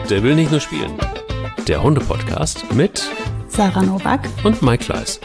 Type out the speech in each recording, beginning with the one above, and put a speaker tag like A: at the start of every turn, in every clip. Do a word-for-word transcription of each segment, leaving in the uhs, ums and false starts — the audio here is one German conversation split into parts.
A: Der will nicht nur spielen. Der Hunde-Podcast mit
B: Sarah Nowak
A: und Mike Kleiss.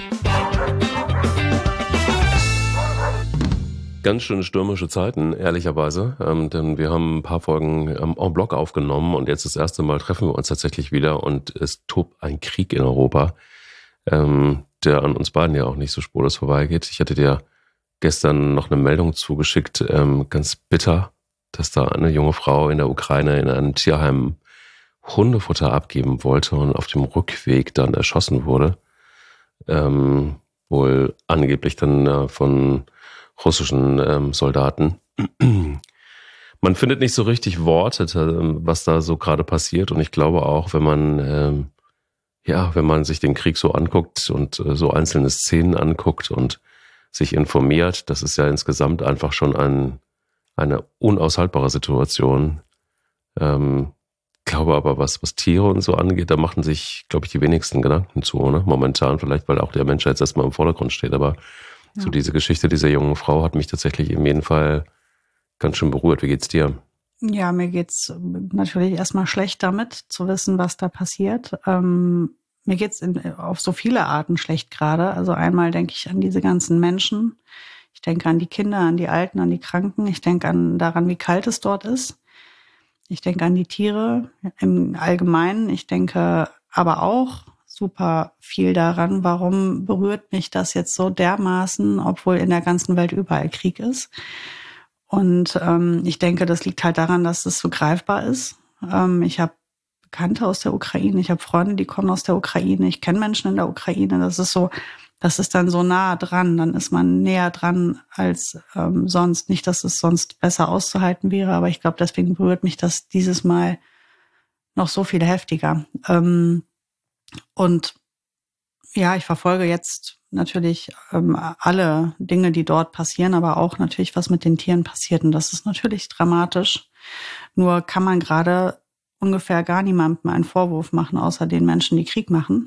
A: Ganz schön stürmische Zeiten, ehrlicherweise. Ähm, denn wir haben ein paar Folgen ähm, en bloc aufgenommen und jetzt das erste Mal treffen wir uns tatsächlich wieder und es tobt ein Krieg in Europa, ähm, der an uns beiden ja auch nicht so spurlos vorbeigeht. Ich hatte dir gestern noch eine Meldung zugeschickt, ähm, ganz bitter, dass da eine junge Frau in der Ukraine in einem Tierheim Hundefutter abgeben wollte und auf dem Rückweg dann erschossen wurde. Ähm, wohl angeblich dann äh, von russischen ähm, Soldaten. Man findet nicht so richtig Worte, was da so gerade passiert. Und ich glaube auch, wenn man ähm, ja, wenn man sich den Krieg so anguckt und äh, so einzelne Szenen anguckt und sich informiert, das ist ja insgesamt einfach schon ein, eine unaushaltbare Situation. Ähm, glaube aber, was, was Tiere und so angeht, da machen sich, glaube ich, die wenigsten Gedanken zu, ne? Momentan, vielleicht, weil auch der Mensch jetzt erstmal im Vordergrund steht, aber ja. So diese Geschichte dieser jungen Frau hat mich tatsächlich in jedem Fall ganz schön berührt. Wie geht's dir?
B: Ja, mir geht's natürlich erstmal schlecht damit, zu wissen, was da passiert. Ähm, mir geht's in, auf so viele Arten schlecht gerade. Also einmal denke ich an diese ganzen Menschen. Ich denke an die Kinder, an die Alten, an die Kranken. Ich denke an daran, wie kalt es dort ist. Ich denke an die Tiere im Allgemeinen. Ich denke aber auch super viel daran, warum berührt mich das jetzt so dermaßen, obwohl in der ganzen Welt überall Krieg ist. Und ähm, ich denke, das liegt halt daran, dass es so greifbar ist. Ähm, ich habe Bekannte aus der Ukraine, ich habe Freunde, die kommen aus der Ukraine, ich kenne Menschen in der Ukraine. Das ist so, das ist dann so nah dran, dann ist man näher dran als ähm, sonst. Nicht, dass es sonst besser auszuhalten wäre, aber ich glaube, deswegen berührt mich das dieses Mal noch so viel heftiger. Ähm, Und ja, ich verfolge jetzt natürlich ähm, alle Dinge, die dort passieren, aber auch natürlich, was mit den Tieren passiert. Und das ist natürlich dramatisch. Nur kann man gerade ungefähr gar niemandem einen Vorwurf machen, außer den Menschen, die Krieg machen.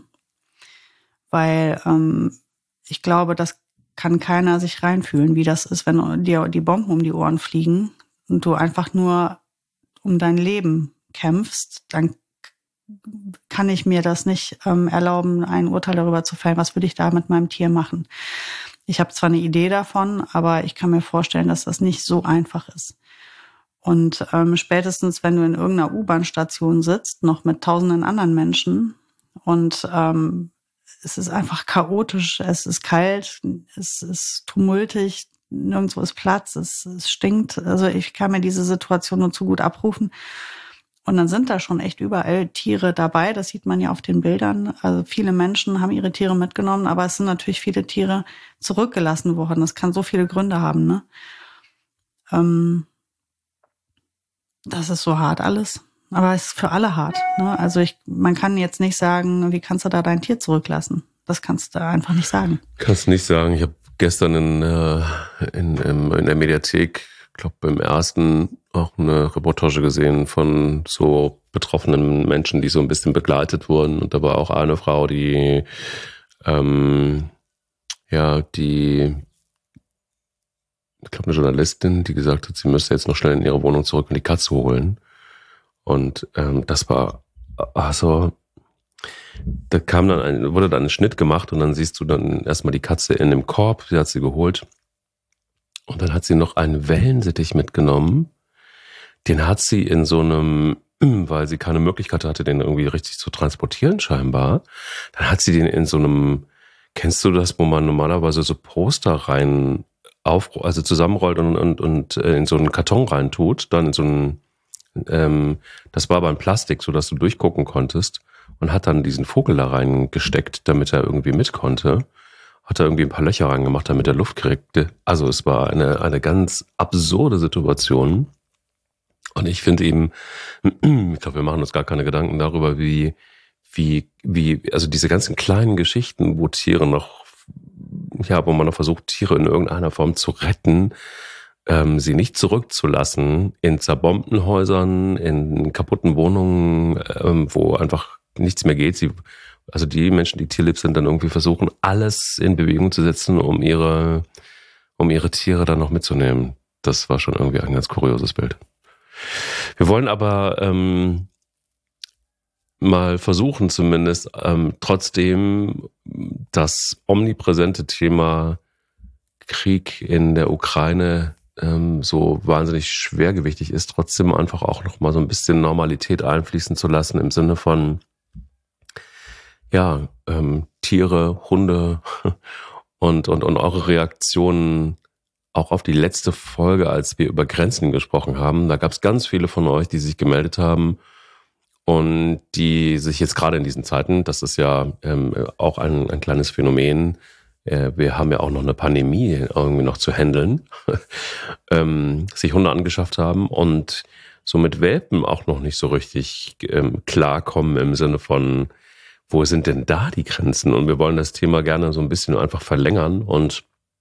B: Weil ähm, ich glaube, das kann keiner sich reinfühlen, wie das ist, wenn dir die Bomben um die Ohren fliegen und du einfach nur um dein Leben kämpfst, dann kann ich mir das nicht ähm, erlauben, ein Urteil darüber zu fällen, was würde ich da mit meinem Tier machen. Ich habe zwar eine Idee davon, aber ich kann mir vorstellen, dass das nicht so einfach ist. Und ähm, spätestens, wenn du in irgendeiner U-Bahn-Station sitzt, noch mit tausenden anderen Menschen und ähm, es ist einfach chaotisch, es ist kalt, es ist tumultig, nirgendwo ist Platz, es, es stinkt. Also ich kann mir diese Situation nur zu gut abrufen. Und dann sind da schon echt überall Tiere dabei. Das sieht man ja auf den Bildern. Also viele Menschen haben ihre Tiere mitgenommen, aber es sind natürlich viele Tiere zurückgelassen worden. Das kann so viele Gründe haben, ne? Ähm, das ist so hart alles. Aber es ist für alle hart, ne? Also ich, man kann jetzt nicht sagen, wie kannst du da dein Tier zurücklassen? Das kannst du einfach nicht sagen.
A: Kannst nicht sagen. Ich habe gestern in, äh, in, in, in der Mediathek, ich glaube beim ersten, auch eine Reportage gesehen von so betroffenen Menschen, die so ein bisschen begleitet wurden. Und da war auch eine Frau, die, ähm, ja, die, ich glaube eine Journalistin, die gesagt hat, sie müsste jetzt noch schnell in ihre Wohnung zurück und die Katze holen. Und ähm, das war, also, da kam dann ein, wurde dann ein Schnitt gemacht und dann siehst du dann erstmal die Katze in dem Korb, die hat sie geholt. Und dann hat sie noch einen Wellensittich mitgenommen. Den hat sie in so einem, weil sie keine Möglichkeit hatte, den irgendwie richtig zu transportieren scheinbar, dann hat sie den in so einem, kennst du das, wo man normalerweise so Poster rein auf, also zusammenrollt und, und, und in so einen Karton rein tut, dann in so einen, ähm, das war aber ein Plastik, so dass du durchgucken konntest und hat dann diesen Vogel da reingesteckt, damit er irgendwie mit konnte. Hat er irgendwie ein paar Löcher reingemacht, damit er Luft kriegte. Also es war eine, eine ganz absurde Situation. Und ich finde eben, ich glaube, wir machen uns gar keine Gedanken darüber, wie, wie, wie, also diese ganzen kleinen Geschichten, wo Tiere noch, ja, wo man noch versucht, Tiere in irgendeiner Form zu retten, ähm, sie nicht zurückzulassen in zerbombten Häusern, in kaputten Wohnungen, ähm, wo einfach nichts mehr geht. Sie, also die Menschen, die tierlieb sind, dann irgendwie versuchen, alles in Bewegung zu setzen, um ihre, um ihre Tiere dann noch mitzunehmen. Das war schon irgendwie ein ganz kurioses Bild. Wir wollen aber ähm, mal versuchen zumindest, ähm, trotzdem das omnipräsente Thema Krieg in der Ukraine ähm, so wahnsinnig schwergewichtig ist, trotzdem einfach auch noch mal so ein bisschen Normalität einfließen zu lassen im Sinne von, ja, ähm, Tiere, Hunde und, und, und eure Reaktionen auch auf die letzte Folge, als wir über Grenzen gesprochen haben. Da gab es ganz viele von euch, die sich gemeldet haben und die sich jetzt gerade in diesen Zeiten, das ist ja ähm, auch ein, ein kleines Phänomen, äh, wir haben ja auch noch eine Pandemie irgendwie noch zu handeln, ähm, sich Hunde angeschafft haben und so mit Welpen auch noch nicht so richtig ähm, klarkommen im Sinne von, wo sind denn da die Grenzen? Und wir wollen das Thema gerne so ein bisschen einfach verlängern und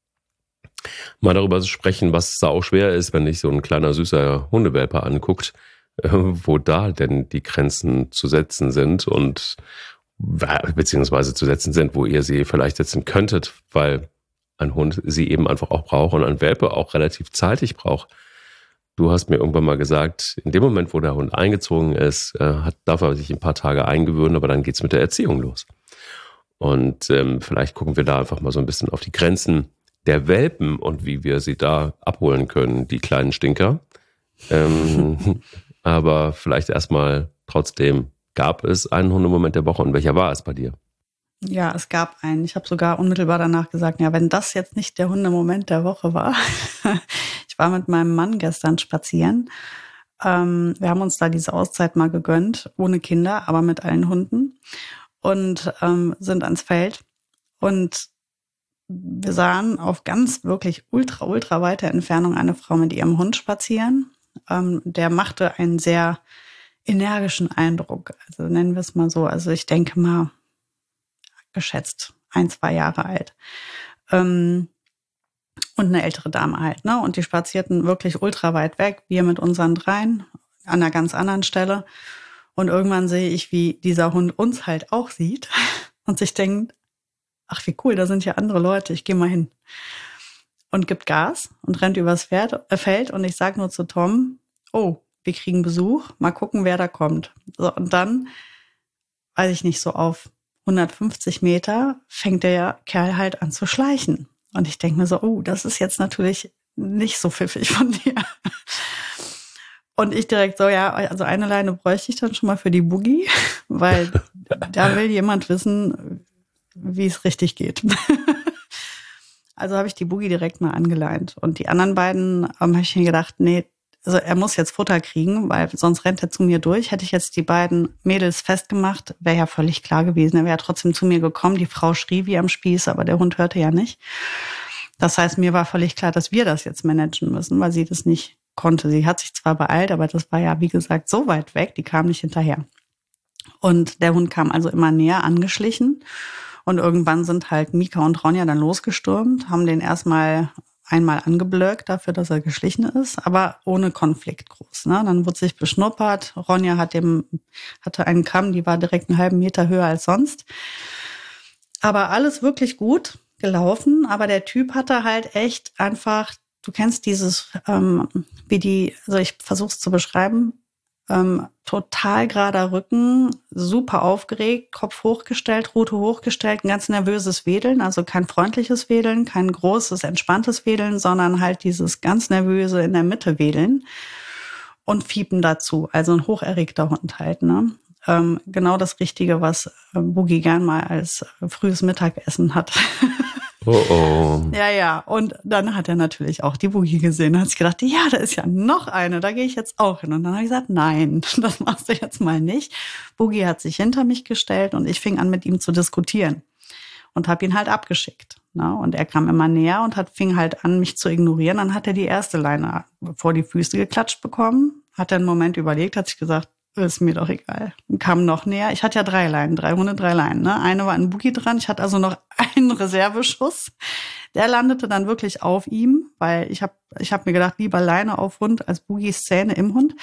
A: mal darüber sprechen, was da auch schwer ist, wenn dich so ein kleiner süßer Hundewelpe anguckt, äh, wo da denn die Grenzen zu setzen sind und beziehungsweise zu setzen sind, wo ihr sie vielleicht setzen könntet, weil ein Hund sie eben einfach auch braucht und ein Welpe auch relativ zeitig braucht. Du hast mir irgendwann mal gesagt, in dem Moment, wo der Hund eingezogen ist, äh, hat, darf er sich ein paar Tage eingewöhnen, aber dann geht's mit der Erziehung los. Und ähm, vielleicht gucken wir da einfach mal so ein bisschen auf die Grenzen der Welpen und wie wir sie da abholen können, die kleinen Stinker. Ähm, aber vielleicht erstmal trotzdem, gab es einen Hundemoment der Woche und welcher war es bei dir?
B: Ja, es gab einen. Ich habe sogar unmittelbar danach gesagt, ja, wenn das jetzt nicht der Hundemoment der Woche war. Ich war mit meinem Mann gestern spazieren. Ähm, wir haben uns da diese Auszeit mal gegönnt, ohne Kinder, aber mit allen Hunden und ähm, sind ans Feld. Und wir sahen auf ganz wirklich ultra, ultra weiter Entfernung eine Frau mit ihrem Hund spazieren. Ähm, der machte einen sehr energischen Eindruck. Also nennen wir es mal so. Also ich denke mal, geschätzt ein, zwei Jahre alt. Ähm, und eine ältere Dame halt, ne? Und die spazierten wirklich ultra weit weg. Wir mit unseren dreien an einer ganz anderen Stelle. Und irgendwann sehe ich, wie dieser Hund uns halt auch sieht und sich denkt, ach, wie cool, da sind ja andere Leute, ich gehe mal hin. Und gibt Gas und rennt übers Feld und ich sage nur zu Tom, oh, wir kriegen Besuch, mal gucken, wer da kommt. So, und dann, weiß ich nicht, so auf hundertfünfzig Meter fängt der Kerl halt an zu schleichen. Und ich denke mir so, oh, das ist jetzt natürlich nicht so pfiffig von dir. Und ich direkt so, ja, also eine Leine bräuchte ich dann schon mal für die Boogie, weil da will jemand wissen, wie es richtig geht. Also habe ich die Boogie direkt mal angeleint. Und die anderen beiden ähm, habe ich mir gedacht, nee, also er muss jetzt Futter kriegen, weil sonst rennt er zu mir durch. Hätte ich jetzt die beiden Mädels festgemacht, wäre ja völlig klar gewesen. Er wäre trotzdem zu mir gekommen. Die Frau schrie wie am Spieß, aber der Hund hörte ja nicht. Das heißt, mir war völlig klar, dass wir das jetzt managen müssen, weil sie das nicht konnte. Sie hat sich zwar beeilt, aber das war ja, wie gesagt, so weit weg, die kam nicht hinterher. Und der Hund kam also immer näher angeschlichen. Und irgendwann sind halt Mika und Ronja dann losgestürmt, haben den erstmal einmal angeblöckt dafür, dass er geschlichen ist, aber ohne Konflikt groß. Ne? Dann wurde sich beschnuppert. Ronja hat dem, hatte einen Kamm, die war direkt einen halben Meter höher als sonst. Aber alles wirklich gut gelaufen. Aber der Typ hatte halt echt einfach, du kennst dieses, ähm, wie die, also ich versuche es zu beschreiben, ähm, total gerader Rücken, super aufgeregt, Kopf hochgestellt, Rute hochgestellt, ein ganz nervöses Wedeln, also kein freundliches Wedeln, kein großes, entspanntes Wedeln, sondern halt dieses ganz nervöse in der Mitte Wedeln und Fiepen dazu, also ein hocherregter Hund halt, ne? Ähm, genau das Richtige, was äh, Boogie gern mal als äh, frühes Mittagessen hat.
A: Oh oh.
B: Ja, ja. Und dann hat er natürlich auch die Boogie gesehen. Da hat sich gedacht, ja, da ist ja noch eine, da gehe ich jetzt auch hin. Und dann habe ich gesagt, nein, das machst du jetzt mal nicht. Boogie hat sich hinter mich gestellt und ich fing an, mit ihm zu diskutieren und habe ihn halt abgeschickt. Ne? Und er kam immer näher und hat, fing halt an, mich zu ignorieren. Dann hat er die erste Leine vor die Füße geklatscht bekommen, hat dann einen Moment überlegt, hat sich gesagt, ist mir doch egal. Und kam noch näher. Ich hatte ja drei Leinen, drei Hunde, drei Leinen. Ne? Eine war an Boogie dran. Ich hatte also noch einen Reserveschuss. Der landete dann wirklich auf ihm, weil ich habe ich hab mir gedacht, lieber Leine auf Hund als Boogies Zähne im Hund.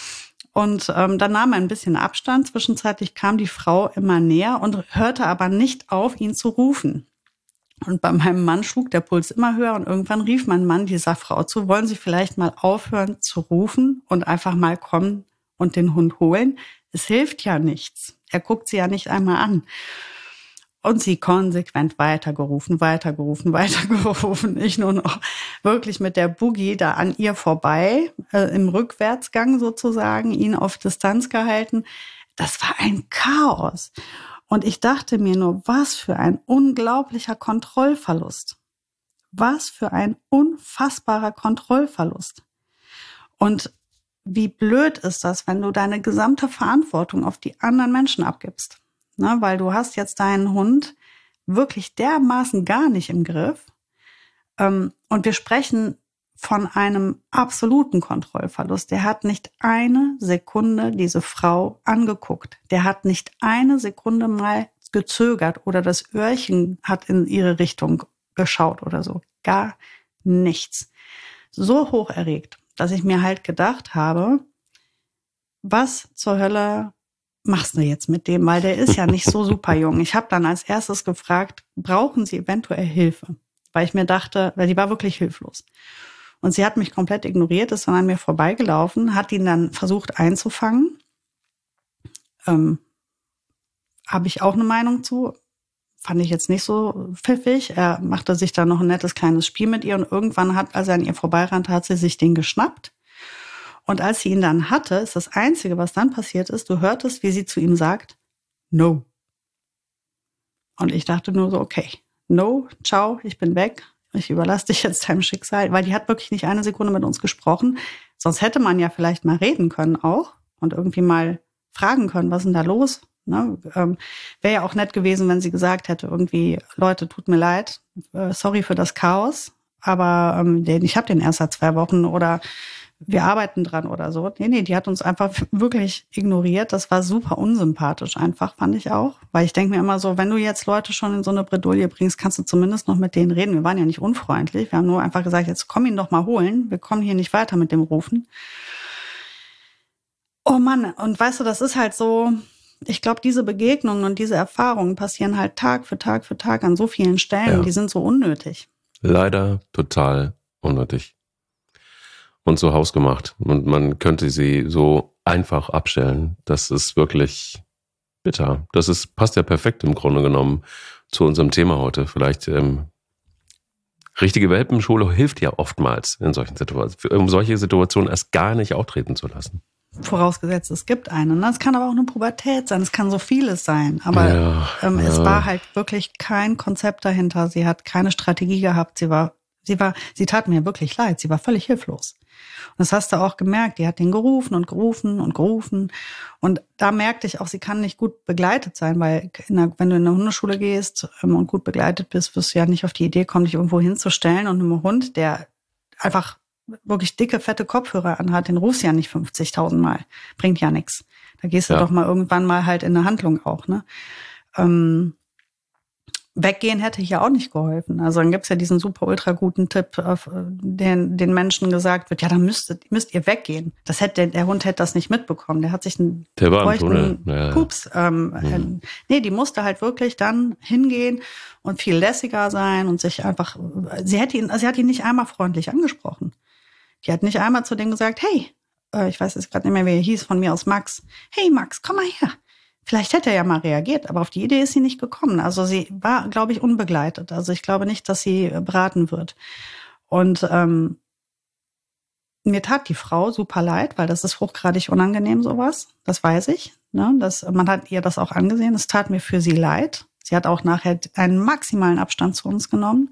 B: Und ähm, dann nahm er ein bisschen Abstand. Zwischenzeitlich kam die Frau immer näher und hörte aber nicht auf, ihn zu rufen. Und bei meinem Mann schlug der Puls immer höher und irgendwann rief mein Mann dieser Frau zu, wollen Sie vielleicht mal aufhören zu rufen und einfach mal kommen und den Hund holen. Es hilft ja nichts. Er guckt sie ja nicht einmal an. Und sie konsequent weitergerufen, weitergerufen, weitergerufen. Ich nur noch wirklich mit der Boogie da an ihr vorbei, äh, im Rückwärtsgang sozusagen, ihn auf Distanz gehalten. Das war ein Chaos. Und ich dachte mir nur, was für ein unglaublicher Kontrollverlust. Was für ein unfassbarer Kontrollverlust. Und wie blöd ist das, wenn du deine gesamte Verantwortung auf die anderen Menschen abgibst? Ne, weil du hast jetzt deinen Hund wirklich dermaßen gar nicht im Griff. Ähm, und wir sprechen von einem absoluten Kontrollverlust. Der hat nicht eine Sekunde diese Frau angeguckt. Der hat nicht eine Sekunde mal gezögert oder das Öhrchen hat in ihre Richtung geschaut oder so. Gar nichts. So hoch erregt, dass ich mir halt gedacht habe, was zur Hölle machst du jetzt mit dem? Weil der ist ja nicht so super jung. Ich habe dann als erstes gefragt, brauchen Sie eventuell Hilfe? Weil ich mir dachte, weil die war wirklich hilflos. Und sie hat mich komplett ignoriert, ist dann an mir vorbeigelaufen, hat ihn dann versucht einzufangen. Ähm, habe ich auch eine Meinung zu. Fand ich jetzt nicht so pfiffig. Er machte sich dann noch ein nettes kleines Spiel mit ihr und irgendwann hat, als er an ihr vorbeirannte, hat sie sich den geschnappt. Und als sie ihn dann hatte, ist das Einzige, was dann passiert ist, du hörtest, wie sie zu ihm sagt, no. Und ich dachte nur so, okay, no, ciao, ich bin weg. Ich überlasse dich jetzt deinem Schicksal. Weil die hat wirklich nicht eine Sekunde mit uns gesprochen. Sonst hätte man ja vielleicht mal reden können auch und irgendwie mal fragen können, was ist denn da los? Ne? Ähm, wäre ja auch nett gewesen, wenn sie gesagt hätte, irgendwie, Leute, tut mir leid, äh, sorry für das Chaos, aber ähm, den, ich habe den erst seit zwei Wochen oder wir arbeiten dran oder so. Nee, nee, die hat uns einfach wirklich ignoriert. Das war super unsympathisch einfach, fand ich auch. Weil ich denke mir immer so, wenn du jetzt Leute schon in so eine Bredouille bringst, kannst du zumindest noch mit denen reden. Wir waren ja nicht unfreundlich. Wir haben nur einfach gesagt, jetzt komm ihn doch mal holen. Wir kommen hier nicht weiter mit dem Rufen. Oh Mann, und weißt du, das ist halt so, ich glaube, diese Begegnungen und diese Erfahrungen passieren halt Tag für Tag für Tag an so vielen Stellen. Ja. Die sind so unnötig.
A: Leider total unnötig. Und so hausgemacht. Und man könnte sie so einfach abstellen. Das ist wirklich bitter. Das ist, passt ja perfekt im Grunde genommen zu unserem Thema heute. Vielleicht ähm, richtige Welpenschule hilft ja oftmals in solchen Situationen, um solche Situationen erst gar nicht auftreten zu lassen.
B: Vorausgesetzt, es gibt eine. Es kann aber auch eine Pubertät sein, es kann so vieles sein. Aber
A: ja,
B: ähm,
A: ja.
B: es war halt wirklich kein Konzept dahinter. Sie hat keine Strategie gehabt. Sie war, sie war, sie tat mir wirklich leid. Sie war völlig hilflos. Und das hast du auch gemerkt. Die hat den gerufen und gerufen und gerufen. Und da merkte ich auch, sie kann nicht gut begleitet sein, weil in der, wenn du in eine Hundeschule gehst ähm, und gut begleitet bist, wirst du ja nicht auf die Idee kommen, dich irgendwo hinzustellen und einem Hund, der einfach wirklich dicke, fette Kopfhörer anhat, den rufst du ja nicht fünfzigtausend Mal. Bringt ja nichts. Da gehst du ja. doch mal irgendwann mal halt in eine Handlung auch, ne? Ähm, weggehen hätte hier auch nicht geholfen. Also dann gibt's ja diesen super ultra guten Tipp, auf den den Menschen gesagt wird, ja, dann müsst, müsst ihr weggehen. Das hätte, der Hund hätte das nicht mitbekommen. Der hat sich einen feuchten ja, Pups. Ähm, mhm. Nee, die musste halt wirklich dann hingehen und viel lässiger sein und sich einfach, sie hätte ihn, sie hat ihn nicht einmal freundlich angesprochen. Die hat nicht einmal zu dem gesagt, hey, äh, ich weiß jetzt gerade nicht mehr, wie er hieß, von mir aus Max. Hey Max, komm mal her. Vielleicht hätte er ja mal reagiert, aber auf die Idee ist sie nicht gekommen. Also sie war, glaube ich, unbegleitet. Also ich glaube nicht, dass sie beraten wird. Und ähm, mir tat die Frau super leid, weil das ist hochgradig unangenehm, sowas. Das weiß ich. Ne? Das, man hat ihr das auch angesehen. Es tat mir für sie leid. Sie hat auch nachher einen maximalen Abstand zu uns genommen.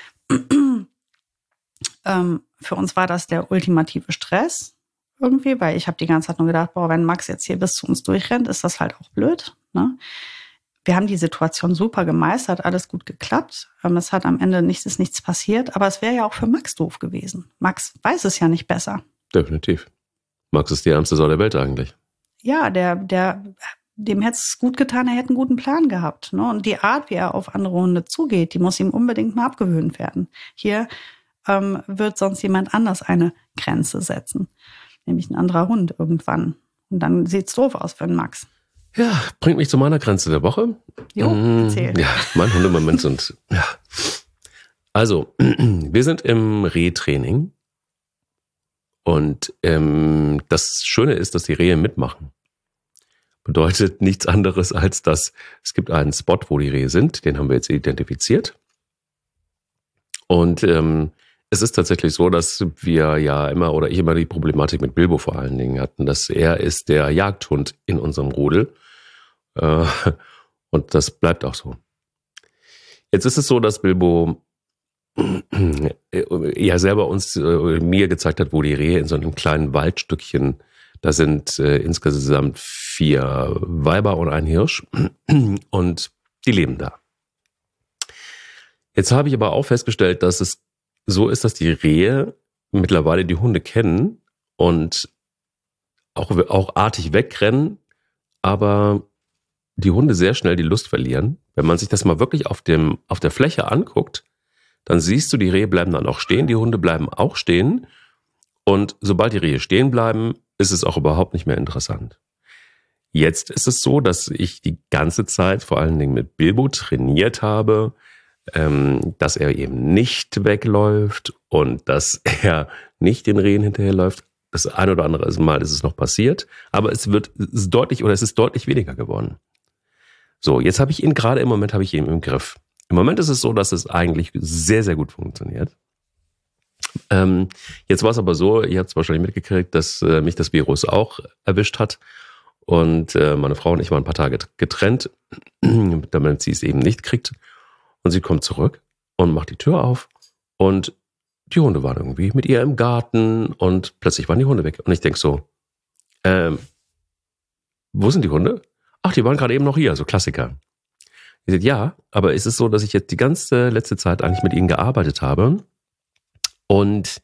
B: ähm, für uns war das der ultimative Stress. Irgendwie, weil ich habe die ganze Zeit nur gedacht, boah, wenn Max jetzt hier bis zu uns durchrennt, ist das halt auch blöd. Ne? Wir haben die Situation super gemeistert, alles gut geklappt. Es hat am Ende nichts, ist nichts passiert, aber es wäre ja auch für Max doof gewesen. Max weiß es ja nicht besser.
A: Definitiv. Max ist die ärmste Sau der Welt eigentlich.
B: Ja, der, der, dem hätte es gut getan, er hätte einen guten Plan gehabt. Ne? Und die Art, wie er auf andere Hunde zugeht, die muss ihm unbedingt mal abgewöhnt werden. Hier ähm, wird sonst jemand anders eine Grenze setzen. Nämlich ein anderer Hund irgendwann. Und dann sieht's doof aus für den Max.
A: Ja, bringt mich zu meiner Grenze der Woche.
B: Jo, erzähl.
A: Ja, mein Hundemoment sind, ja. Also, wir sind im Rehtraining Und ähm, das Schöne ist, dass die Rehe mitmachen. Bedeutet nichts anderes, als dass es gibt einen Spot, wo die Rehe sind. Den haben wir jetzt identifiziert. Und ähm, es ist tatsächlich so, dass wir ja immer oder ich immer die Problematik mit Bilbo vor allen Dingen hatten, dass er ist der Jagdhund in unserem Rudel. Äh, und das bleibt auch so. Jetzt ist es so, dass Bilbo ja selber uns, äh, mir gezeigt hat, wo die Rehe in so einem kleinen Waldstückchen, da sind äh, insgesamt vier Weiber und ein Hirsch und die leben da. Jetzt habe ich aber auch festgestellt, dass es so ist, dass die Rehe mittlerweile die Hunde kennen und auch, auch artig wegrennen, aber die Hunde sehr schnell die Lust verlieren. Wenn man sich das mal wirklich auf dem, auf der Fläche anguckt, dann siehst du, die Rehe bleiben dann auch stehen, die Hunde bleiben auch stehen. Und sobald die Rehe stehen bleiben, ist es auch überhaupt nicht mehr interessant. Jetzt ist es so, dass ich die ganze Zeit vor allen Dingen mit Bilbo trainiert habe, ähm, dass er eben nicht wegläuft und dass er nicht den Rehen hinterherläuft. Das ein oder andere Mal ist es noch passiert, aber es wird es ist deutlich oder es ist deutlich weniger geworden. So, jetzt habe ich ihn gerade im Moment habe ich ihn im Griff. Im Moment ist es so, dass es eigentlich sehr, sehr gut funktioniert. Ähm, jetzt war es aber so, ihr habt es wahrscheinlich mitgekriegt, dass äh, mich das Virus auch erwischt hat. Und äh, meine Frau und ich waren ein paar Tage getrennt, damit sie es eben nicht kriegt. Und sie kommt zurück und macht die Tür auf. Und die Hunde waren irgendwie mit ihr im Garten. Und plötzlich waren die Hunde weg. Und ich denke so, ähm, wo sind die Hunde? Ach, die waren gerade eben noch hier, so Klassiker. Ich sage, ja, aber es ist so, dass ich jetzt die ganze letzte Zeit eigentlich mit ihnen gearbeitet habe. Und,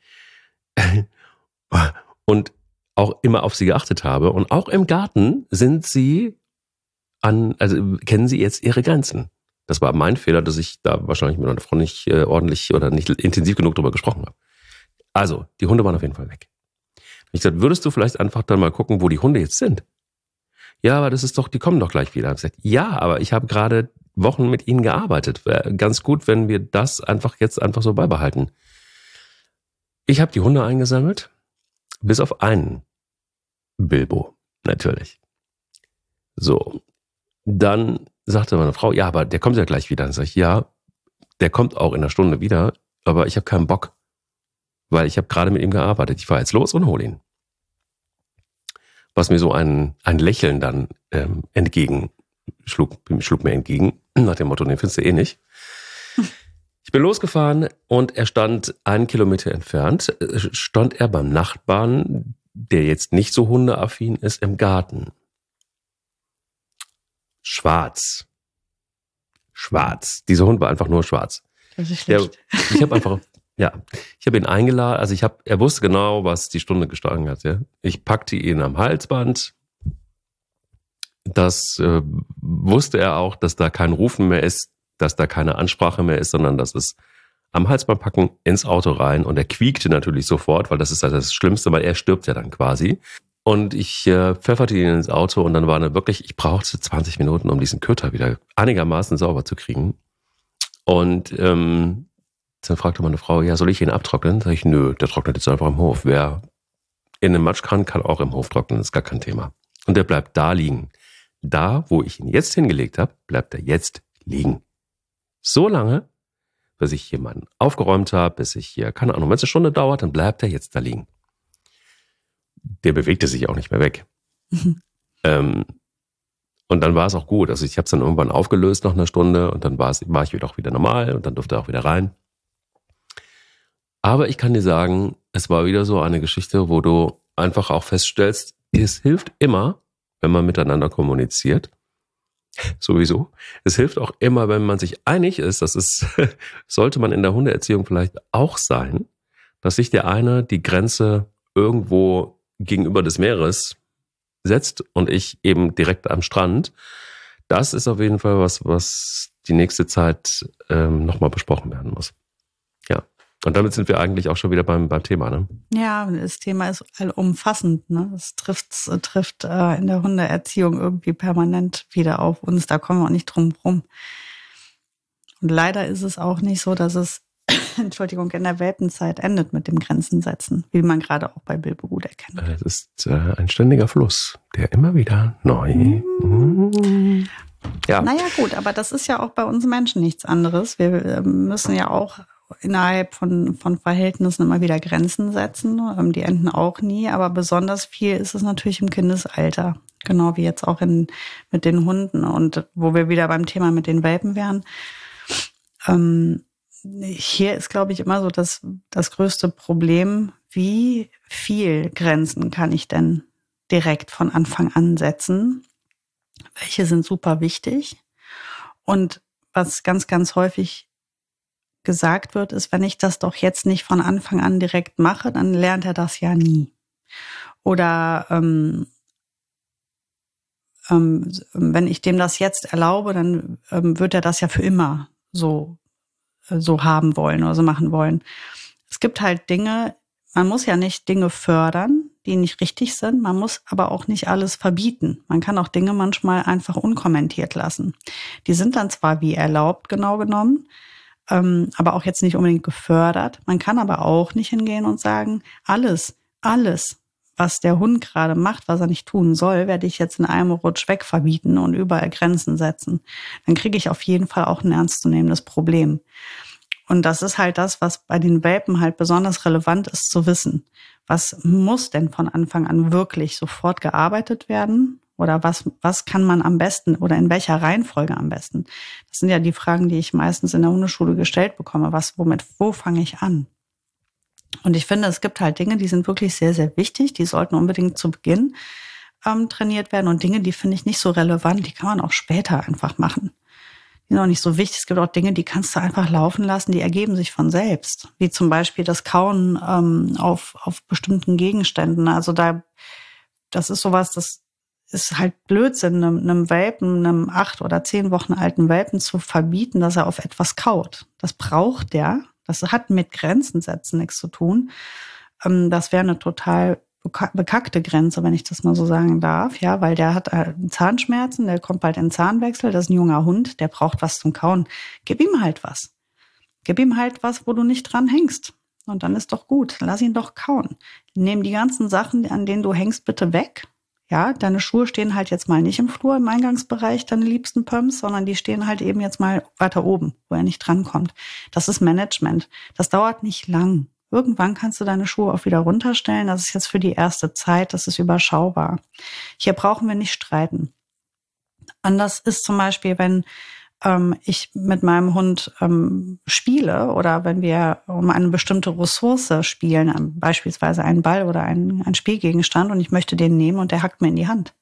A: und auch immer auf sie geachtet habe. Und auch im Garten sind sie an, also kennen sie jetzt ihre Grenzen. Das war mein Fehler, dass ich da wahrscheinlich mit meiner Frau nicht äh, ordentlich oder nicht intensiv genug drüber gesprochen habe. Also, die Hunde waren auf jeden Fall weg. Ich gesagt, würdest du vielleicht einfach dann mal gucken, wo die Hunde jetzt sind? Ja, aber das ist doch, die kommen doch gleich wieder. Ich gesagt, ja, aber ich habe gerade Wochen mit ihnen gearbeitet. Wäre ganz gut, wenn wir das einfach jetzt einfach so beibehalten. Ich habe die Hunde eingesammelt, bis auf einen. Bilbo, natürlich. So, dann sagte meine Frau, ja, aber der kommt ja gleich wieder. Dann sage ich, ja, der kommt auch in einer Stunde wieder, aber ich habe keinen Bock, weil ich habe gerade mit ihm gearbeitet. Ich fahre jetzt los und hole ihn. Was mir so ein, ein Lächeln dann ähm, entgegen schlug, schlug mir entgegen, nach dem Motto, den findest du eh nicht. Ich bin losgefahren und er stand einen Kilometer entfernt, stand er beim Nachbarn, der jetzt nicht so hundeaffin ist, im Garten. Schwarz. Schwarz. Dieser Hund war einfach nur schwarz.
B: Das ist schlecht.
A: Der, ich habe einfach, ja, ich habe ihn eingeladen, also ich habe, er wusste genau, was die Stunde geschlagen hat. Ja. Ich packte ihn am Halsband. Das äh, wusste er auch, dass da kein Rufen mehr ist, dass da keine Ansprache mehr ist, sondern dass es am Halsband packen, ins Auto rein. Und er quiekte natürlich sofort, weil das ist das Schlimmste, weil er stirbt ja dann quasi. Und ich äh, pfefferte ihn ins Auto und dann war er wirklich, ich brauchte zwanzig Minuten, um diesen Köter wieder einigermaßen sauber zu kriegen. Und ähm, dann fragte meine Frau, ja, soll ich ihn abtrocknen? Sag ich, nö, der trocknet jetzt einfach im Hof. Wer in einem Matsch kann, kann auch im Hof trocknen, das ist gar kein Thema. Und der bleibt da liegen. Da, wo ich ihn jetzt hingelegt habe, bleibt er jetzt liegen. So lange, bis ich jemanden aufgeräumt habe, bis ich hier, keine Ahnung, wenn es eine Stunde dauert, dann bleibt er jetzt da liegen. Der bewegte sich auch nicht mehr weg. Mhm. Ähm, und dann war es auch gut. Also ich habe es dann irgendwann aufgelöst nach einer Stunde und dann war es, war ich wieder auch wieder normal und dann durfte er auch wieder rein. Aber ich kann dir sagen, es war wieder so eine Geschichte, wo du einfach auch feststellst, es hilft immer, wenn man miteinander kommuniziert. Sowieso. Es hilft auch immer, wenn man sich einig ist, das ist, sollte man in der Hundeerziehung vielleicht auch sein, dass sich der eine die Grenze irgendwo gegenüber des Meeres setzt und ich eben direkt am Strand. Das ist auf jeden Fall was, was die nächste Zeit ähm, nochmal besprochen werden muss. Ja. Und damit sind wir eigentlich auch schon wieder beim, beim Thema, ne?
B: Ja, das Thema ist allumfassend, ne? Es trifft, trifft äh, in der Hundeerziehung irgendwie permanent wieder auf uns. Da kommen wir auch nicht drum rum. Und leider ist es auch nicht so, dass es Entschuldigung, in der Welpenzeit endet mit dem Grenzen setzen, wie man gerade auch bei Bilbo gut erkennt.
A: Es ist äh, ein ständiger Fluss, der immer wieder neu.
B: Mhm.
A: Mhm. Ja.
B: Naja gut, aber das ist ja auch bei uns Menschen nichts anderes. Wir äh, müssen ja auch innerhalb von, von Verhältnissen immer wieder Grenzen setzen. Ähm, die enden auch nie, aber besonders viel ist es natürlich im Kindesalter. Genau wie jetzt auch in, mit den Hunden und wo wir wieder beim Thema mit den Welpen wären. Ähm, hier ist, glaube ich, immer so das, das größte Problem, wie viel Grenzen kann ich denn direkt von Anfang an setzen? Welche sind super wichtig? Und was ganz, ganz häufig gesagt wird, ist, wenn ich das doch jetzt nicht von Anfang an direkt mache, dann lernt er das ja nie. Oder ähm, ähm, wenn ich dem das jetzt erlaube, dann ähm, wird er das ja für immer so, äh, so haben wollen oder so machen wollen. Es gibt halt Dinge, man muss ja nicht Dinge fördern, die nicht richtig sind. Man muss aber auch nicht alles verbieten. Man kann auch Dinge manchmal einfach unkommentiert lassen. Die sind dann zwar wie erlaubt genau genommen, ähm, aber auch jetzt nicht unbedingt gefördert. Man kann aber auch nicht hingehen und sagen, alles, alles, was der Hund gerade macht, was er nicht tun soll, werde ich jetzt in einem Rutsch wegverbieten und überall Grenzen setzen. Dann kriege ich auf jeden Fall auch ein ernstzunehmendes Problem. Und das ist halt das, was bei den Welpen halt besonders relevant ist zu wissen. Was muss denn von Anfang an wirklich sofort gearbeitet werden? Oder was, was kann man am besten oder in welcher Reihenfolge am besten? Das sind ja die Fragen, die ich meistens in der Hundeschule gestellt bekomme. Was, womit, wo fange ich an? Und ich finde, es gibt halt Dinge, die sind wirklich sehr, sehr wichtig. Die sollten unbedingt zu Beginn ähm, trainiert werden. Und Dinge, die finde ich nicht so relevant, die kann man auch später einfach machen. Die sind auch nicht so wichtig. Es gibt auch Dinge, die kannst du einfach laufen lassen, die ergeben sich von selbst. Wie zum Beispiel das Kauen ähm, auf, auf bestimmten Gegenständen. Also da, das ist sowas, das ist halt Blödsinn, einem, einem Welpen, einem acht oder zehn Wochen alten Welpen zu verbieten, dass er auf etwas kaut. Das braucht der. Das hat mit Grenzen setzen nichts zu tun. Ähm, das wäre eine total bekackte Grenze, wenn ich das mal so sagen darf, ja, weil der hat äh, Zahnschmerzen, der kommt bald in Zahnwechsel, das ist ein junger Hund, der braucht was zum Kauen. Gib ihm halt was. Gib ihm halt was, wo du nicht dran hängst. Und dann ist doch gut. Lass ihn doch kauen. Nimm die ganzen Sachen, an denen du hängst, bitte weg. Ja, deine Schuhe stehen halt jetzt mal nicht im Flur, im Eingangsbereich, deine liebsten Pumps, sondern die stehen halt eben jetzt mal weiter oben, wo er nicht drankommt. Das ist Management. Das dauert nicht lang. Irgendwann kannst du deine Schuhe auch wieder runterstellen. Das ist jetzt für die erste Zeit, das ist überschaubar. Hier brauchen wir nicht streiten. Anders ist zum Beispiel, wenn ähm, ich mit meinem Hund ähm, spiele oder wenn wir um eine bestimmte Ressource spielen, beispielsweise einen Ball oder einen, einen Spielgegenstand und ich möchte den nehmen und der hackt mir in die Hand.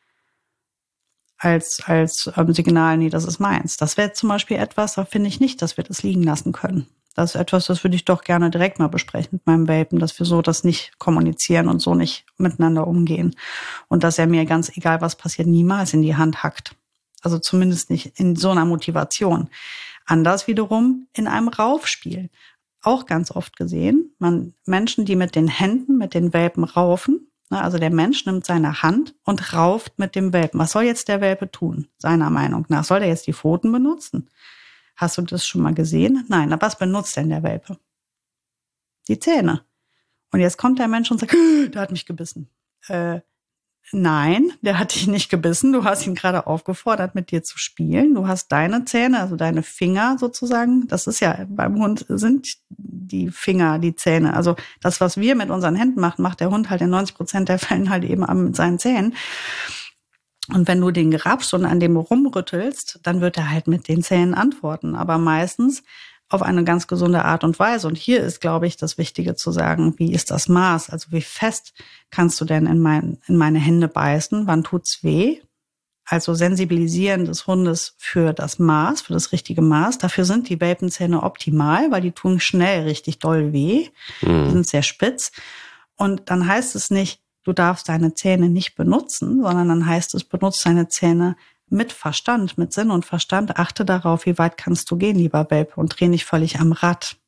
B: Als, als ähm, Signal, nee, das ist meins. Das wäre zum Beispiel etwas, da finde ich nicht, dass wir das liegen lassen können. Das ist etwas, das würde ich doch gerne direkt mal besprechen mit meinem Welpen, dass wir so das nicht kommunizieren und so nicht miteinander umgehen. Und dass er mir ganz egal, was passiert, niemals in die Hand hackt. Also zumindest nicht in so einer Motivation. Anders wiederum in einem Raufspiel. Auch ganz oft gesehen, man Menschen, die mit den Händen, mit den Welpen raufen, also der Mensch nimmt seine Hand und rauft mit dem Welpen. Was soll jetzt der Welpe tun, seiner Meinung nach? Soll der jetzt die Pfoten benutzen? Hast du das schon mal gesehen? Nein, aber was benutzt denn der Welpe? Die Zähne. Und jetzt kommt der Mensch und sagt, der hat mich gebissen. Äh, nein, der hat dich nicht gebissen. Du hast ihn gerade aufgefordert, mit dir zu spielen. Du hast deine Zähne, also deine Finger sozusagen. Das ist ja, beim Hund sind die Finger, die Zähne. Also das, was wir mit unseren Händen machen, macht der Hund halt in neunzig Prozent der Fällen halt eben mit seinen Zähnen. Und wenn du den grabst und an dem rumrüttelst, dann wird er halt mit den Zähnen antworten. Aber meistens auf eine ganz gesunde Art und Weise. Und hier ist, glaube ich, das Wichtige zu sagen, wie ist das Maß? Also wie fest kannst du denn in, mein, in meine Hände beißen? Wann tut's weh? Also Sensibilisieren des Hundes für das Maß, für das richtige Maß. Dafür sind die Welpenzähne optimal, weil die tun schnell richtig doll weh. Mhm. Die sind sehr spitz. Und dann heißt es nicht, du darfst deine Zähne nicht benutzen, sondern dann heißt es, benutze deine Zähne mit Verstand, mit Sinn und Verstand. Achte darauf, wie weit kannst du gehen, lieber Welpe, und dreh nicht völlig am Rad.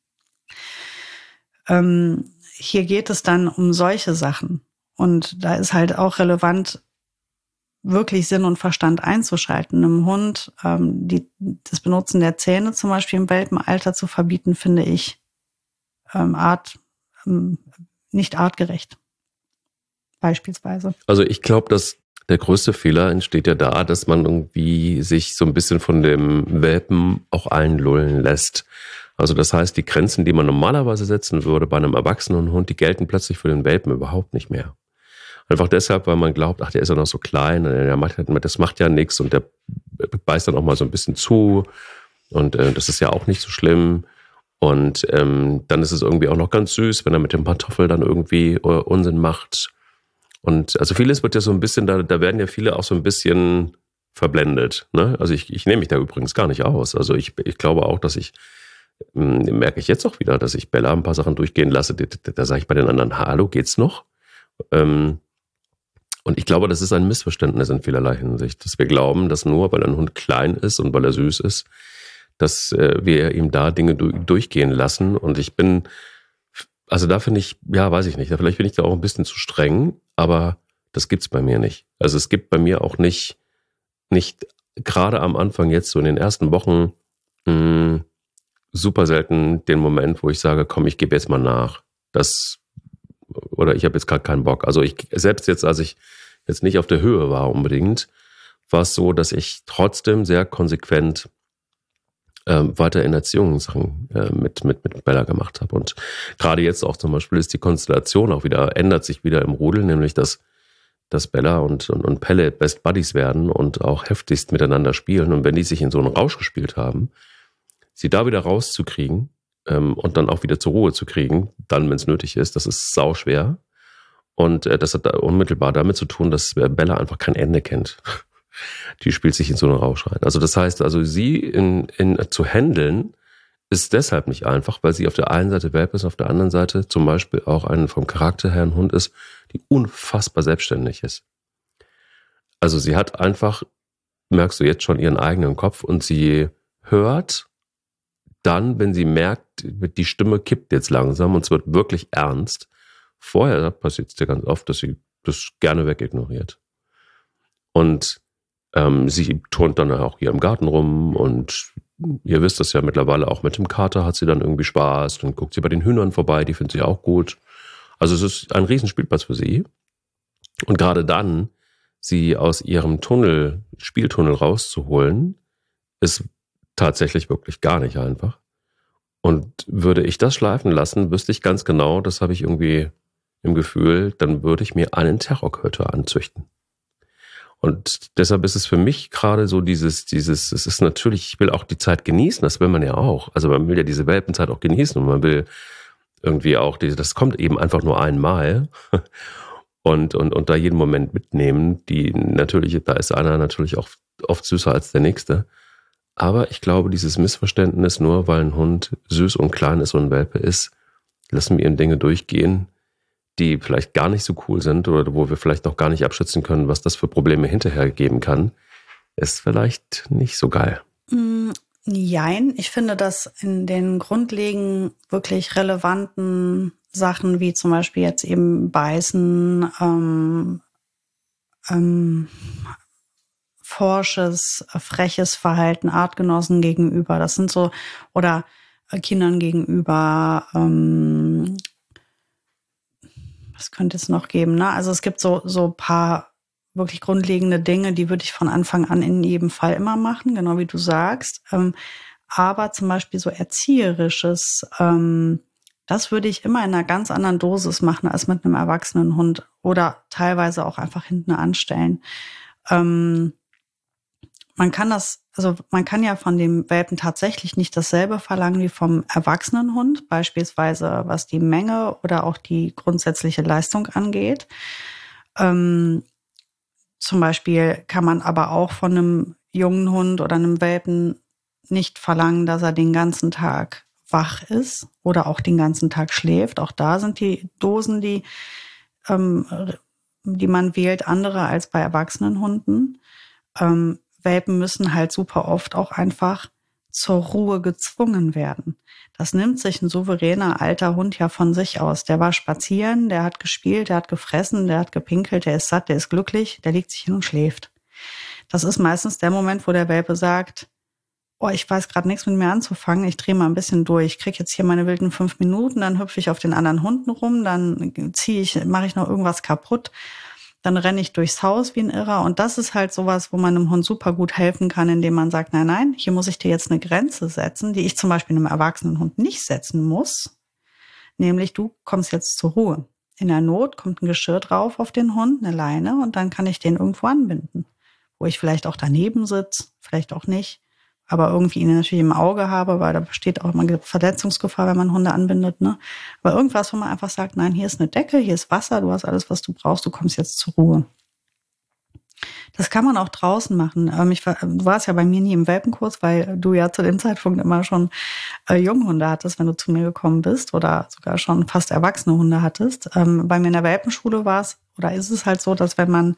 B: Ähm, hier geht es dann um solche Sachen. Und da ist halt auch relevant, wirklich Sinn und Verstand einzuschalten. Einem Hund ähm, die, das Benutzen der Zähne zum Beispiel im Welpenalter zu verbieten, finde ich ähm, art, ähm, nicht artgerecht. Beispielsweise.
A: Also ich glaube, dass der größte Fehler entsteht ja da, dass man irgendwie sich so ein bisschen von dem Welpen auch einlullen lässt. Also das heißt, die Grenzen, die man normalerweise setzen würde bei einem erwachsenen Hund, die gelten plötzlich für den Welpen überhaupt nicht mehr. Einfach deshalb, weil man glaubt, ach, der ist ja noch so klein, der macht, das macht ja nichts und der beißt dann auch mal so ein bisschen zu und äh, das ist ja auch nicht so schlimm. Und ähm, dann ist es irgendwie auch noch ganz süß, wenn er mit dem Pantoffel dann irgendwie äh, Unsinn macht. Und also vieles wird ja so ein bisschen, da, da werden ja viele auch so ein bisschen verblendet. Ne? Also ich, ich nehme mich da übrigens gar nicht aus. Also ich, ich glaube auch, dass ich, mh, merke ich jetzt auch wieder, dass ich Bella ein paar Sachen durchgehen lasse. Da, da, da sage ich bei den anderen, hallo, geht's noch? Ähm, und ich glaube, das ist ein Missverständnis in vielerlei Hinsicht, dass wir glauben, dass nur weil ein Hund klein ist und weil er süß ist, dass äh, wir ihm da Dinge du- durchgehen lassen. Und ich bin, also da finde ich, ja, weiß ich nicht, vielleicht bin ich da auch ein bisschen zu streng, aber das gibt's bei mir nicht. Also es gibt bei mir auch nicht, nicht gerade am Anfang jetzt so in den ersten Wochen mh, super selten den Moment, wo ich sage, komm, ich gebe jetzt mal nach. Das oder ich habe jetzt gerade keinen Bock. Also ich selbst jetzt, als ich jetzt nicht auf der Höhe war unbedingt, war es so, dass ich trotzdem sehr konsequent ähm, weiter in Erziehungssachen äh, mit, mit, mit Bella gemacht habe. Und gerade jetzt auch zum Beispiel ist die Konstellation auch wieder, ändert sich wieder im Rudel, nämlich dass, dass Bella und, und, und Pelle Best Buddies werden und auch heftigst miteinander spielen. Und wenn die sich in so einen Rausch gespielt haben, sie da wieder rauszukriegen ähm, und dann auch wieder zur Ruhe zu kriegen, dann, wenn es nötig ist, das ist sauschwer. Und äh, das hat da unmittelbar damit zu tun, dass Bella einfach kein Ende kennt. Die spielt sich in so einen Rausch rein. Also das heißt, also sie in, in, zu handeln ist deshalb nicht einfach, weil sie auf der einen Seite Welpe ist, auf der anderen Seite zum Beispiel auch ein vom Charakter her ein Hund ist, die unfassbar selbstständig ist. Also sie hat einfach, merkst du jetzt schon, ihren eigenen Kopf und sie hört dann, wenn sie merkt, die Stimme kippt jetzt langsam und es wird wirklich ernst. Vorher passiert es dir ganz oft, dass sie das gerne wegignoriert. Und ähm, sie turnt dann auch hier im Garten rum und ihr wisst das ja mittlerweile, auch mit dem Kater hat sie dann irgendwie Spaß. Dann guckt sie bei den Hühnern vorbei, die findet sie auch gut. Also es ist ein Riesenspielplatz für sie. Und gerade dann, sie aus ihrem Tunnel, Spieltunnel rauszuholen, ist tatsächlich wirklich gar nicht einfach. Und würde ich das schleifen lassen, wüsste ich ganz genau, das habe ich irgendwie im Gefühl, dann würde ich mir einen Terrorköter anzüchten. Und deshalb ist es für mich gerade so dieses, dieses, es ist natürlich, ich will auch die Zeit genießen, das will man ja auch. Also man will ja diese Welpenzeit auch genießen und man will irgendwie auch, diese, das kommt eben einfach nur einmal und, und, und da jeden Moment mitnehmen, die natürlich, da ist einer natürlich auch oft süßer als der nächste. Aber ich glaube, dieses Missverständnis, nur weil ein Hund süß und klein ist und ein Welpe ist, lassen wir ihm Dinge durchgehen, die vielleicht gar nicht so cool sind oder wo wir vielleicht noch gar nicht abschätzen können, was das für Probleme hinterher geben kann, ist vielleicht nicht so geil.
B: Mm, jein, ich finde, dass in den grundlegend wirklich relevanten Sachen, wie zum Beispiel jetzt eben Beißen, ähm, ähm, forsches, freches Verhalten Artgenossen gegenüber, das sind so, oder Kindern gegenüber, ähm, was könnte es noch geben, ne? Also es gibt so so paar wirklich grundlegende Dinge, die würde ich von Anfang an in jedem Fall immer machen, genau wie du sagst. Ähm, aber zum Beispiel so Erzieherisches, ähm, das würde ich immer in einer ganz anderen Dosis machen als mit einem erwachsenen Hund oder teilweise auch einfach hinten anstellen. Ähm, man kann das, also man kann ja von dem Welpen tatsächlich nicht dasselbe verlangen wie vom erwachsenen Hund, beispielsweise was die Menge oder auch die grundsätzliche Leistung angeht. Ähm, zum Beispiel kann man aber auch von einem jungen Hund oder einem Welpen nicht verlangen, dass er den ganzen Tag wach ist oder auch den ganzen Tag schläft. Auch da sind die Dosen, die, ähm, die man wählt, andere als bei erwachsenen Hunden. Ähm, Welpen müssen halt super oft auch einfach zur Ruhe gezwungen werden. Das nimmt sich ein souveräner alter Hund ja von sich aus. Der war spazieren, der hat gespielt, der hat gefressen, der hat gepinkelt, der ist satt, der ist glücklich, der legt sich hin und schläft. Das ist meistens der Moment, wo der Welpe sagt, oh, ich weiß gerade nichts mit mir anzufangen, ich drehe mal ein bisschen durch, ich kriege jetzt hier meine wilden fünf Minuten, dann hüpfe ich auf den anderen Hunden rum, dann ziehe ich, mache ich noch irgendwas kaputt. Dann renne ich durchs Haus wie ein Irrer. Und das ist halt sowas, wo man einem Hund super gut helfen kann, indem man sagt, nein, nein, hier muss ich dir jetzt eine Grenze setzen, die ich zum Beispiel einem erwachsenen Hund nicht setzen muss. Nämlich, du kommst jetzt zur Ruhe. In der Not kommt ein Geschirr drauf auf den Hund, eine Leine, und dann kann ich den irgendwo anbinden. Wo ich vielleicht auch daneben sitze, vielleicht auch nicht. Aber irgendwie ihn natürlich im Auge habe, weil da besteht auch immer Verletzungsgefahr, wenn man Hunde anbindet, ne? Aber irgendwas, wo man einfach sagt, nein, hier ist eine Decke, hier ist Wasser, du hast alles, was du brauchst, du kommst jetzt zur Ruhe. Das kann man auch draußen machen. Ähm, ich war, du warst ja bei mir nie im Welpenkurs, weil du ja zu dem Zeitpunkt immer schon äh, Junghunde hattest, wenn du zu mir gekommen bist, oder sogar schon fast erwachsene Hunde hattest. Ähm, bei mir in der Welpenschule war es, oder ist es halt so, dass wenn man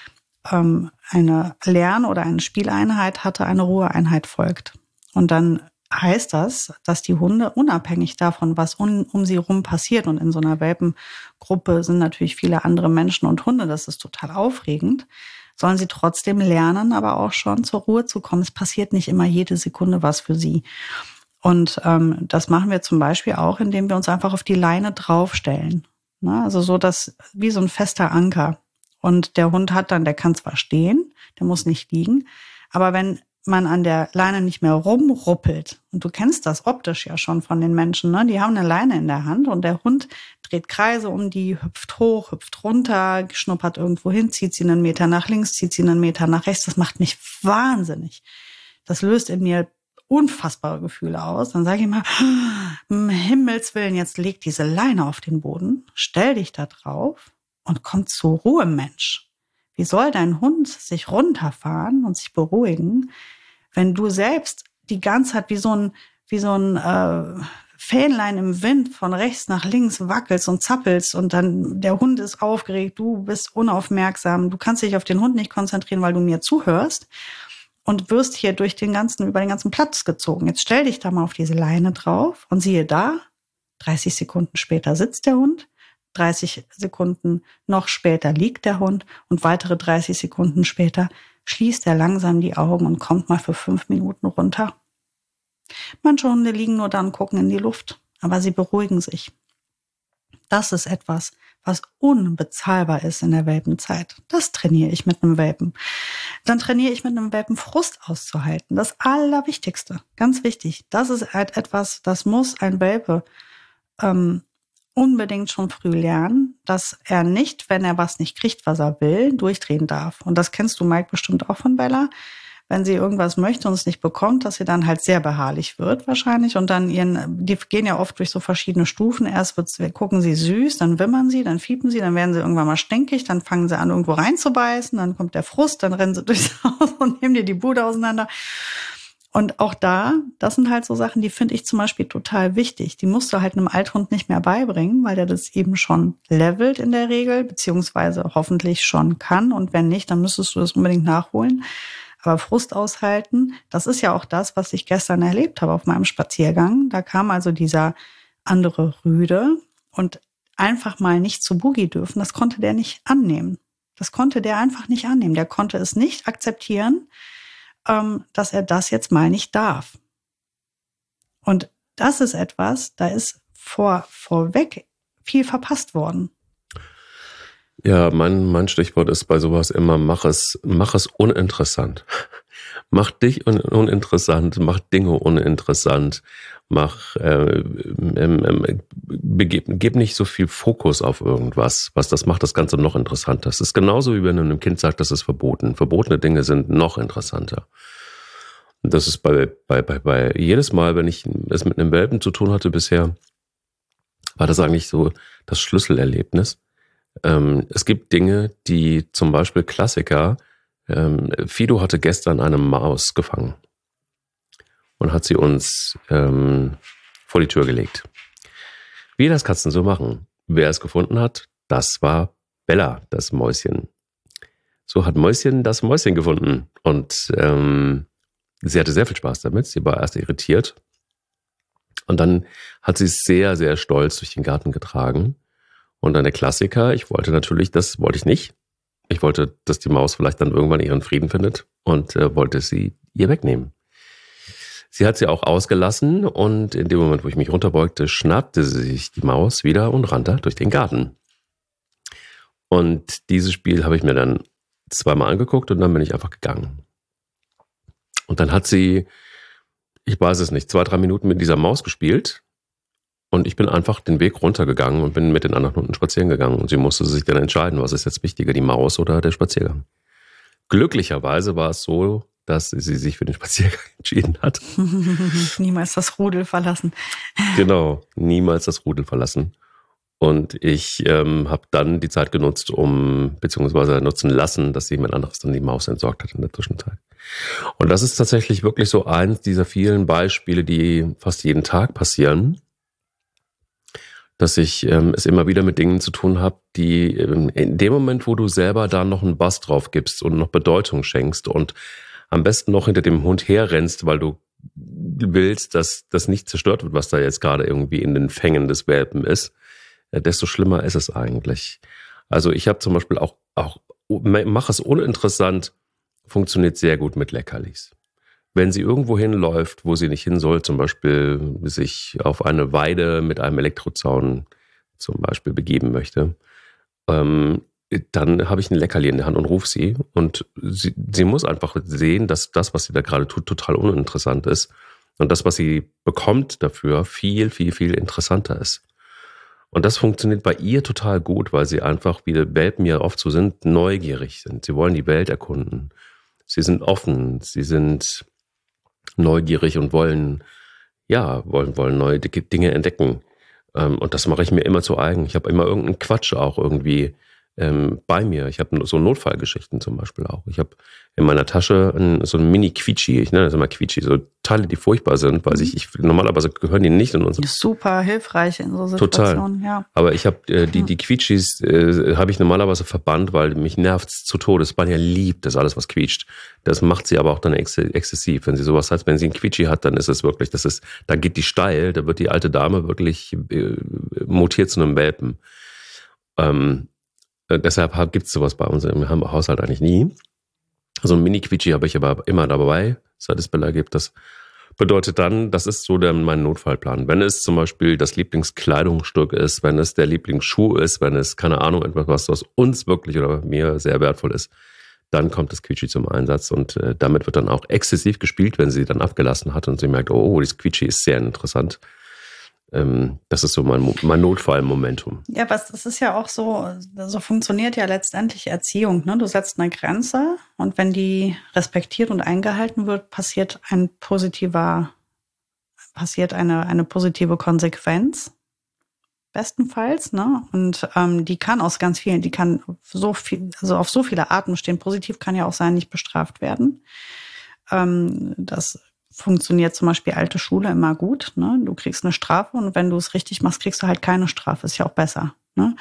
B: eine Lern- oder eine Spieleinheit hatte, eine Ruheeinheit folgt. Und dann heißt das, dass die Hunde unabhängig davon, was um, um sie rum passiert, und in so einer Welpengruppe sind natürlich viele andere Menschen und Hunde, das ist total aufregend, sollen sie trotzdem lernen, aber auch schon zur Ruhe zu kommen. Es passiert nicht immer jede Sekunde was für sie. Und ähm, das machen wir zum Beispiel auch, indem wir uns einfach auf die Leine draufstellen. Ne? Also so, dass wie so ein fester Anker. Und der Hund hat dann, der kann zwar stehen, der muss nicht liegen, aber wenn man an der Leine nicht mehr rumruppelt, und du kennst das optisch ja schon von den Menschen, ne? Die haben eine Leine in der Hand und der Hund dreht Kreise um die, hüpft hoch, hüpft runter, schnuppert irgendwo hin, zieht sie einen Meter nach links, zieht sie einen Meter nach rechts. Das macht mich wahnsinnig. Das löst in mir unfassbare Gefühle aus. Dann sage ich mal, um Himmels Willen, jetzt leg diese Leine auf den Boden, stell dich da drauf und komm zur Ruhe, Mensch. Wie soll dein Hund sich runterfahren und sich beruhigen, wenn du selbst die ganze Zeit wie so ein, wie so ein äh, Fähnlein im Wind von rechts nach links wackelst und zappelst, und dann der Hund ist aufgeregt, du bist unaufmerksam, du kannst dich auf den Hund nicht konzentrieren, weil du mir zuhörst, und wirst hier durch den ganzen, über den ganzen Platz gezogen. Jetzt stell dich da mal auf diese Leine drauf und siehe da, dreißig Sekunden später sitzt der Hund, dreißig Sekunden noch später liegt der Hund und weitere dreißig Sekunden später schließt er langsam die Augen und kommt mal für fünf Minuten runter. Manche Hunde liegen nur da und gucken in die Luft, aber sie beruhigen sich. Das ist etwas, was unbezahlbar ist in der Welpenzeit. Das trainiere ich mit einem Welpen. Dann trainiere ich mit einem Welpen, Frust auszuhalten. Das Allerwichtigste, ganz wichtig. Das ist halt etwas, das muss ein Welpe ähm, unbedingt schon früh lernen, dass er nicht, wenn er was nicht kriegt, was er will, durchdrehen darf. Und das kennst du, Mike, bestimmt auch von Bella. Wenn sie irgendwas möchte und es nicht bekommt, dass sie dann halt sehr beharrlich wird wahrscheinlich, und dann ihren, die gehen ja oft durch so verschiedene Stufen. Erst wird's, gucken sie süß, dann wimmern sie, dann fiepen sie, dann werden sie irgendwann mal stinkig, dann fangen sie an, irgendwo reinzubeißen, dann kommt der Frust, dann rennen sie durchs Haus und nehmen dir die Bude auseinander. Und auch da, das sind halt so Sachen, die finde ich zum Beispiel total wichtig. Die musst du halt einem Althund nicht mehr beibringen, weil der das eben schon levelt in der Regel, beziehungsweise hoffentlich schon kann. Und wenn nicht, dann müsstest du das unbedingt nachholen. Aber Frust aushalten, das ist ja auch das, was ich gestern erlebt habe auf meinem Spaziergang. Da kam also dieser andere Rüde und einfach mal nicht zu Boogie dürfen, das konnte der nicht annehmen. Das konnte der einfach nicht annehmen. Der konnte es nicht akzeptieren, dass er das jetzt mal nicht darf. Und das ist etwas, da ist vor, vorweg viel verpasst worden.
A: Ja, mein, mein Stichwort ist bei sowas immer, mach es, mach es uninteressant. Mach dich un, uninteressant, mach Dinge uninteressant, mach, äh, ähm, ähm, begib, gib nicht so viel Fokus auf irgendwas, was das macht das Ganze noch interessanter. Es ist genauso, wie wenn du einem Kind sagst, das ist verboten. Verbotene Dinge sind noch interessanter. Und das ist bei, bei, bei, bei jedes Mal, wenn ich es mit einem Welpen zu tun hatte bisher, war das eigentlich so das Schlüsselerlebnis. Ähm, es gibt Dinge, die zum Beispiel Klassiker, ähm, Fido hatte gestern eine Maus gefangen und hat sie uns ähm, vor die Tür gelegt. Wie das Katzen so machen. Wer es gefunden hat, das war Bella, das Mäuschen. So hat Mäuschen das Mäuschen gefunden. Und ähm, sie hatte sehr viel Spaß damit. Sie war erst irritiert. Und dann hat sie es sehr, sehr stolz durch den Garten getragen. Und dann der Klassiker, ich wollte natürlich, das wollte ich nicht. Ich wollte, dass die Maus vielleicht dann irgendwann ihren Frieden findet und äh, wollte sie ihr wegnehmen. Sie hat sie auch ausgelassen und in dem Moment, wo ich mich runterbeugte, schnappte sie sich die Maus wieder und rannte durch den Garten. Und dieses Spiel habe ich mir dann zweimal angeguckt und dann bin ich einfach gegangen. Und dann hat sie, ich weiß es nicht, zwei, drei Minuten mit dieser Maus gespielt und ich bin einfach den Weg runtergegangen und bin mit den anderen Hunden spazieren gegangen. Und sie musste sich dann entscheiden, was ist jetzt wichtiger, die Maus oder der Spaziergang. Glücklicherweise war es so, dass sie sich für den Spaziergang entschieden hat.
B: Niemals das Rudel verlassen.
A: Genau, niemals das Rudel verlassen. Und ich ähm, habe dann die Zeit genutzt, um, beziehungsweise nutzen lassen, dass jemand anderes dann die Maus entsorgt hat in der Zwischenzeit. Und das ist tatsächlich wirklich so eins dieser vielen Beispiele, die fast jeden Tag passieren, dass ich ähm, es immer wieder mit Dingen zu tun habe, die ähm, in dem Moment, wo du selber da noch einen Bass drauf gibst und noch Bedeutung schenkst und am besten noch hinter dem Hund herrennst, weil du willst, dass das nicht zerstört wird, was da jetzt gerade irgendwie in den Fängen des Welpen ist, desto schlimmer ist es eigentlich. Also ich habe zum Beispiel auch, auch mach es uninteressant, funktioniert sehr gut mit Leckerlis. Wenn sie irgendwo hinläuft, wo sie nicht hin soll, zum Beispiel sich auf eine Weide mit einem Elektrozaun zum Beispiel begeben möchte, ähm, dann habe ich ein Leckerli in der Hand und rufe sie. Und sie, sie muss einfach sehen, dass das, was sie da gerade tut, total uninteressant ist. Und das, was sie bekommt dafür, viel, viel, viel interessanter ist. Und das funktioniert bei ihr total gut, weil sie einfach, wie die Welpen ja oft so sind, neugierig sind. Sie wollen die Welt erkunden. Sie sind offen, sie sind neugierig und wollen, ja, wollen, wollen neue Dinge entdecken. Und das mache ich mir immer zu eigen. Ich habe immer irgendeinen Quatsch auch irgendwie ähm, bei mir. Ich habe so Notfallgeschichten zum Beispiel auch. Ich habe in meiner Tasche ein, so ein Mini-Quietschi, ich nenne das immer Quietschi, so Teile, die furchtbar sind, weil ich, ich normalerweise gehören die nicht in unser...
B: Super hilfreich in so Situationen,
A: Total.
B: Ja.
A: Aber ich habe äh, die, die Quietschis äh, habe ich normalerweise verbannt, weil mich nervt's zu Tode. Spanier liebt das alles, was quietscht. Das macht sie aber auch dann ex- exzessiv. Wenn sie sowas hat, wenn sie ein Quietschi hat, dann ist es wirklich, das ist, da geht die steil, da wird die alte Dame wirklich äh, mutiert zu einem Welpen. Ähm, äh, deshalb gibt's sowas bei uns im Haushalt eigentlich nie. So ein Mini-Quietschi habe ich aber immer dabei, seit es Bella gibt. Das bedeutet dann, das ist so der, mein Notfallplan. Wenn es zum Beispiel das Lieblingskleidungsstück ist, wenn es der Lieblingsschuh ist, wenn es, keine Ahnung, etwas, was, was uns wirklich oder mir sehr wertvoll ist, dann kommt das Quietschi zum Einsatz und äh, damit wird dann auch exzessiv gespielt, wenn sie dann abgelassen hat und sie merkt, oh, das Quietschi ist sehr interessant. Ähm, das ist so mein, mein Notfallmomentum.
B: Ja, aber das ist ja auch so, so funktioniert ja letztendlich Erziehung. Ne? Du setzt eine Grenze und wenn die respektiert und eingehalten wird, passiert ein positiver, passiert eine, eine positive Konsequenz. Bestenfalls, ne? Und ähm, die kann aus ganz vielen, die kann so viel, also auf so viele Arten stehen. Positiv kann ja auch sein, nicht bestraft werden. Ähm, das funktioniert zum Beispiel alte Schule immer gut. Ne? Du kriegst eine Strafe und wenn du es richtig machst, kriegst du halt keine Strafe. Ist ja auch besser. Ne?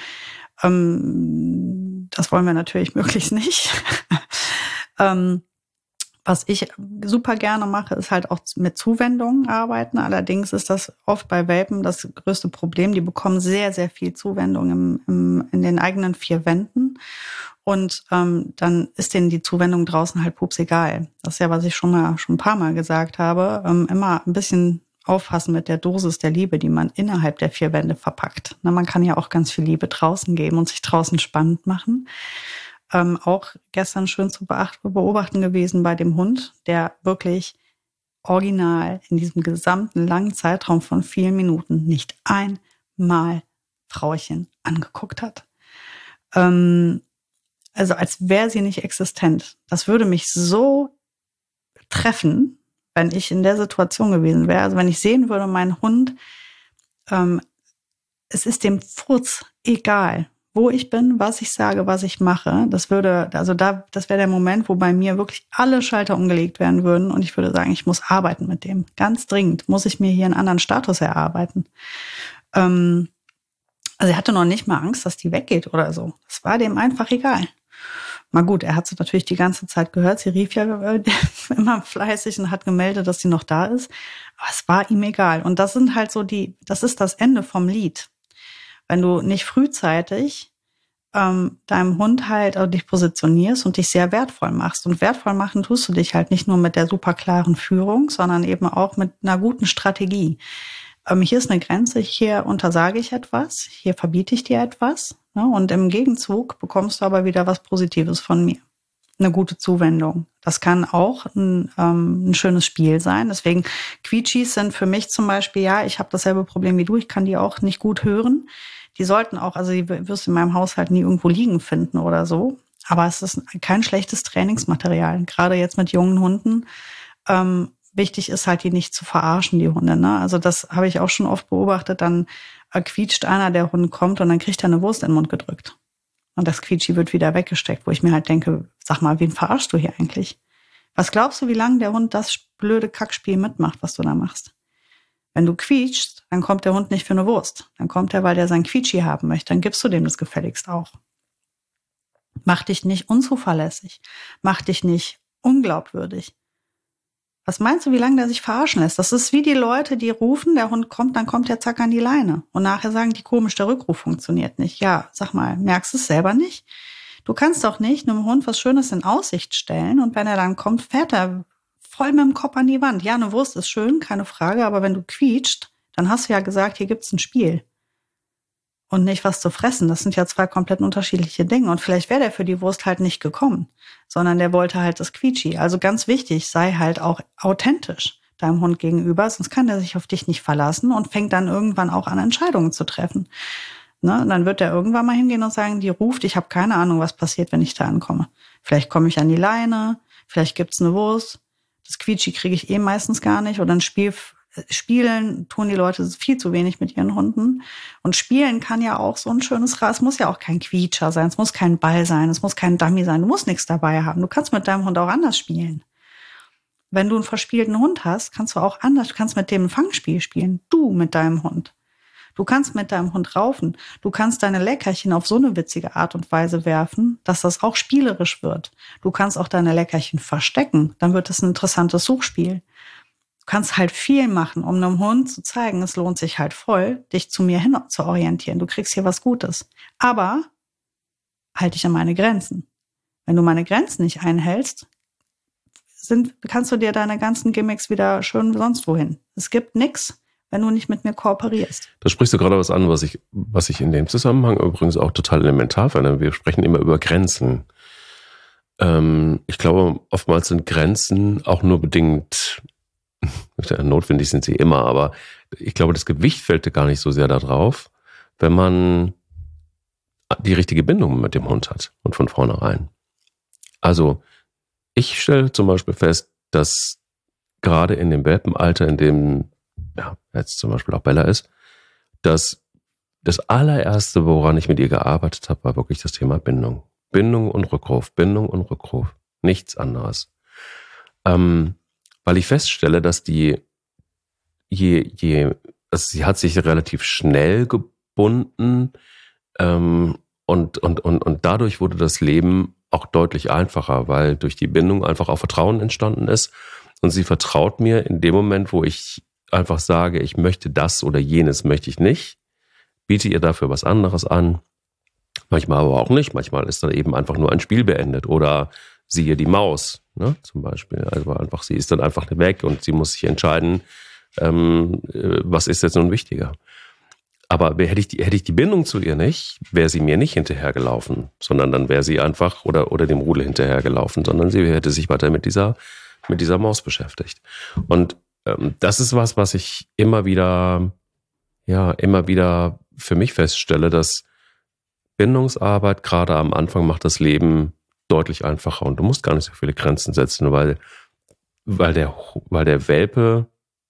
B: Ähm, das wollen wir natürlich möglichst nicht. ähm, was ich super gerne mache, ist halt auch mit Zuwendungen arbeiten. Allerdings ist das oft bei Welpen das größte Problem. Die bekommen sehr, sehr viel Zuwendung im, im, in den eigenen vier Wänden. Und ähm, dann ist denen die Zuwendung draußen halt pups egal. Das ist ja, was ich schon mal schon ein paar Mal gesagt habe. Ähm, immer ein bisschen aufpassen mit der Dosis der Liebe, die man innerhalb der vier Wände verpackt. Na, man kann ja auch ganz viel Liebe draußen geben und sich draußen spannend machen. Ähm, auch gestern schön zu beobachten gewesen bei dem Hund, der wirklich original in diesem gesamten langen Zeitraum von vielen Minuten nicht einmal Frauchen angeguckt hat. Ähm, Also als wäre sie nicht existent. Das würde mich so treffen, wenn ich in der Situation gewesen wäre. Also wenn ich sehen würde, mein Hund, ähm, es ist dem Furz egal, wo ich bin, was ich sage, was ich mache. Das würde, also da, das wäre der Moment, wo bei mir wirklich alle Schalter umgelegt werden würden und ich würde sagen, ich muss arbeiten mit dem. Ganz dringend muss ich mir hier einen anderen Status erarbeiten. Ähm, also er hatte noch nicht mal Angst, dass die weggeht oder so. Das war dem einfach egal. Mal gut, er hat sie natürlich die ganze Zeit gehört. Sie rief ja immer fleißig und hat gemeldet, dass sie noch da ist. Aber es war ihm egal. Und das sind halt so die, das ist das Ende vom Lied. Wenn du nicht frühzeitig ähm, deinem Hund halt äh, dich positionierst und dich sehr wertvoll machst. Und wertvoll machen tust du dich halt nicht nur mit der super klaren Führung, sondern eben auch mit einer guten Strategie. Ähm, hier ist eine Grenze, hier untersage ich etwas, hier verbiete ich dir etwas. Ne? Und im Gegenzug bekommst du aber wieder was Positives von mir. Eine gute Zuwendung. Das kann auch ein, ähm, ein schönes Spiel sein. Deswegen Quietschis sind für mich zum Beispiel, ja, ich habe dasselbe Problem wie du, ich kann die auch nicht gut hören. Die sollten auch, also die wirst du in meinem Haushalt nie irgendwo liegen finden oder so. Aber es ist kein schlechtes Trainingsmaterial. Gerade jetzt mit jungen Hunden. Ähm, wichtig ist halt, die nicht zu verarschen, die Hunde. Ne? Also das habe ich auch schon oft beobachtet. Dann äh, quietscht einer, der Hund kommt und dann kriegt er eine Wurst in den Mund gedrückt. Und das Quietschi wird wieder weggesteckt, wo ich mir halt denke, sag mal, wen verarschst du hier eigentlich? Was glaubst du, wie lange der Hund das blöde Kackspiel mitmacht, was du da machst? Wenn du quietschst, dann kommt der Hund nicht für eine Wurst. Dann kommt er, weil der sein Quietschi haben möchte. Dann gibst du dem das gefälligst auch. Mach dich nicht unzuverlässig. Mach dich nicht unglaubwürdig. Was meinst du, wie lange der sich verarschen lässt? Das ist wie die Leute, die rufen, der Hund kommt, dann kommt der zack an die Leine. Und nachher sagen die, komisch, der Rückruf funktioniert nicht. Ja, sag mal, merkst du es selber nicht? Du kannst doch nicht einem Hund was Schönes in Aussicht stellen und wenn er dann kommt, fährt er voll mit dem Kopf an die Wand. Ja, eine Wurst ist schön, keine Frage, aber wenn du quietscht, dann hast du ja gesagt, hier gibt's ein Spiel. Und nicht was zu fressen. Das sind ja zwei komplett unterschiedliche Dinge. Und vielleicht wäre der für die Wurst halt nicht gekommen, sondern der wollte halt das Quietschi. Also ganz wichtig, sei halt auch authentisch deinem Hund gegenüber, sonst kann der sich auf dich nicht verlassen und fängt dann irgendwann auch an, Entscheidungen zu treffen. Ne? Und dann wird er irgendwann mal hingehen und sagen, die ruft, ich habe keine Ahnung, was passiert, wenn ich da ankomme. Vielleicht komme ich an die Leine, vielleicht gibt's eine Wurst. Das Quietschi kriege ich eh meistens gar nicht. Oder ein Spiel, Spielen tun die Leute viel zu wenig mit ihren Hunden. Und Spielen kann ja auch so ein schönes Rad. Es muss ja auch kein Quietscher sein, es muss kein Ball sein, es muss kein Dummy sein. Du musst nichts dabei haben. Du kannst mit deinem Hund auch anders spielen. Wenn du einen verspielten Hund hast, kannst du auch anders, du kannst mit dem ein Fangspiel spielen. Du mit deinem Hund. Du kannst mit deinem Hund raufen. Du kannst deine Leckerchen auf so eine witzige Art und Weise werfen, dass das auch spielerisch wird. Du kannst auch deine Leckerchen verstecken. Dann wird es ein interessantes Suchspiel. Du kannst halt viel machen, um einem Hund zu zeigen, es lohnt sich halt voll, dich zu mir hin zu orientieren. Du kriegst hier was Gutes. Aber halt dich an meine Grenzen. Wenn du meine Grenzen nicht einhältst, sind, kannst du dir deine ganzen Gimmicks wieder schön sonst wohin. Es gibt nix, wenn du nicht mit mir kooperierst.
A: Da sprichst du gerade was an, was ich, was ich in dem Zusammenhang übrigens auch total elementar finde. Wir sprechen immer über Grenzen. Ähm, ich glaube, oftmals sind Grenzen auch nur bedingt, notwendig sind sie immer, aber ich glaube, das Gewicht fällt gar nicht so sehr darauf, wenn man die richtige Bindung mit dem Hund hat und von vornherein. Also, ich stelle zum Beispiel fest, dass gerade in dem Welpenalter, in dem ja, jetzt zum Beispiel auch Bella ist, dass das allererste, woran ich mit ihr gearbeitet habe, war wirklich das Thema Bindung. Bindung und Rückruf, Bindung und Rückruf. Nichts anderes. Ähm, weil ich feststelle, dass die, je, je, also sie hat sich relativ schnell gebunden ähm, und, und, und, und dadurch wurde das Leben auch deutlich einfacher, weil durch die Bindung einfach auch Vertrauen entstanden ist und sie vertraut mir in dem Moment, wo ich einfach sage, ich möchte das oder jenes möchte ich nicht, biete ihr dafür was anderes an, manchmal aber auch nicht, manchmal ist dann eben einfach nur ein Spiel beendet oder siehe die Maus, ne, zum Beispiel, also einfach, sie ist dann einfach weg und sie muss sich entscheiden, ähm, was ist jetzt nun wichtiger. Aber hätte ich die, hätte ich die Bindung zu ihr nicht, wäre sie mir nicht hinterhergelaufen, sondern dann wäre sie einfach oder, oder dem Rudel hinterhergelaufen, sondern sie hätte sich weiter mit dieser, mit dieser Maus beschäftigt. Und das ist was, was ich immer wieder, ja, immer wieder für mich feststelle, dass Bindungsarbeit gerade am Anfang macht das Leben deutlich einfacher und du musst gar nicht so viele Grenzen setzen, weil, weil der, weil der Welpe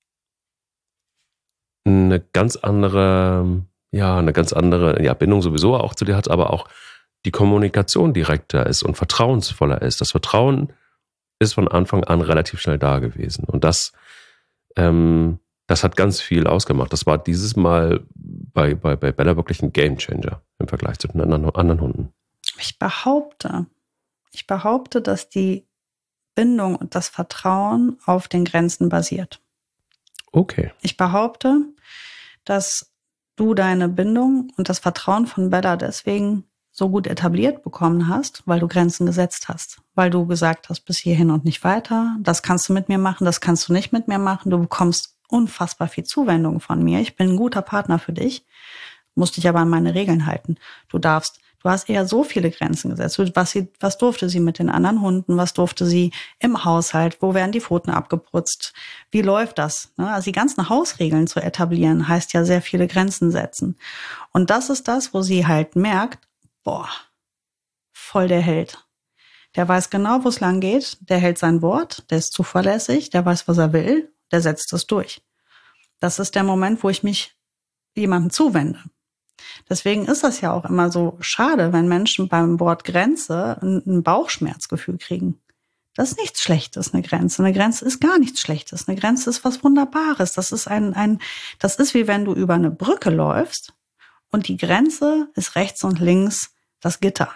A: eine ganz andere, ja, eine ganz andere, ja, Bindung sowieso auch zu dir hat, aber auch die Kommunikation direkter ist und vertrauensvoller ist. Das Vertrauen ist von Anfang an relativ schnell da gewesen und das Ähm, das hat ganz viel ausgemacht. Das war dieses Mal bei, bei, bei Bella wirklich ein Gamechanger im Vergleich zu den anderen, anderen Hunden.
B: Ich behaupte, Ich behaupte, dass die Bindung und das Vertrauen auf den Grenzen basiert.
A: Okay.
B: Ich behaupte, dass du deine Bindung und das Vertrauen von Bella deswegen so gut etabliert bekommen hast, weil du Grenzen gesetzt hast. Weil du gesagt hast, bis hierhin und nicht weiter. Das kannst du mit mir machen, das kannst du nicht mit mir machen. Du bekommst unfassbar viel Zuwendung von mir. Ich bin ein guter Partner für dich, musst dich aber an meine Regeln halten. Du darfst, du hast eher so viele Grenzen gesetzt. Was, sie, was durfte sie mit den anderen Hunden? Was durfte sie im Haushalt? Wo werden die Pfoten abgeputzt? Wie läuft das? Also die ganzen Hausregeln zu etablieren, heißt ja sehr viele Grenzen setzen. Und das ist das, wo sie halt merkt, boah, voll der Held. Der weiß genau, wo es lang geht. Der hält sein Wort, der ist zuverlässig, der weiß, was er will, der setzt es durch. Das ist der Moment, wo ich mich jemandem zuwende. Deswegen ist das ja auch immer so schade, wenn Menschen beim Wort Grenze ein Bauchschmerzgefühl kriegen. Das ist nichts Schlechtes, eine Grenze. Eine Grenze ist gar nichts Schlechtes. Eine Grenze ist was Wunderbares. Das ist ein, ein, das ist wie wenn du über eine Brücke läufst und die Grenze ist rechts und links das Gitter.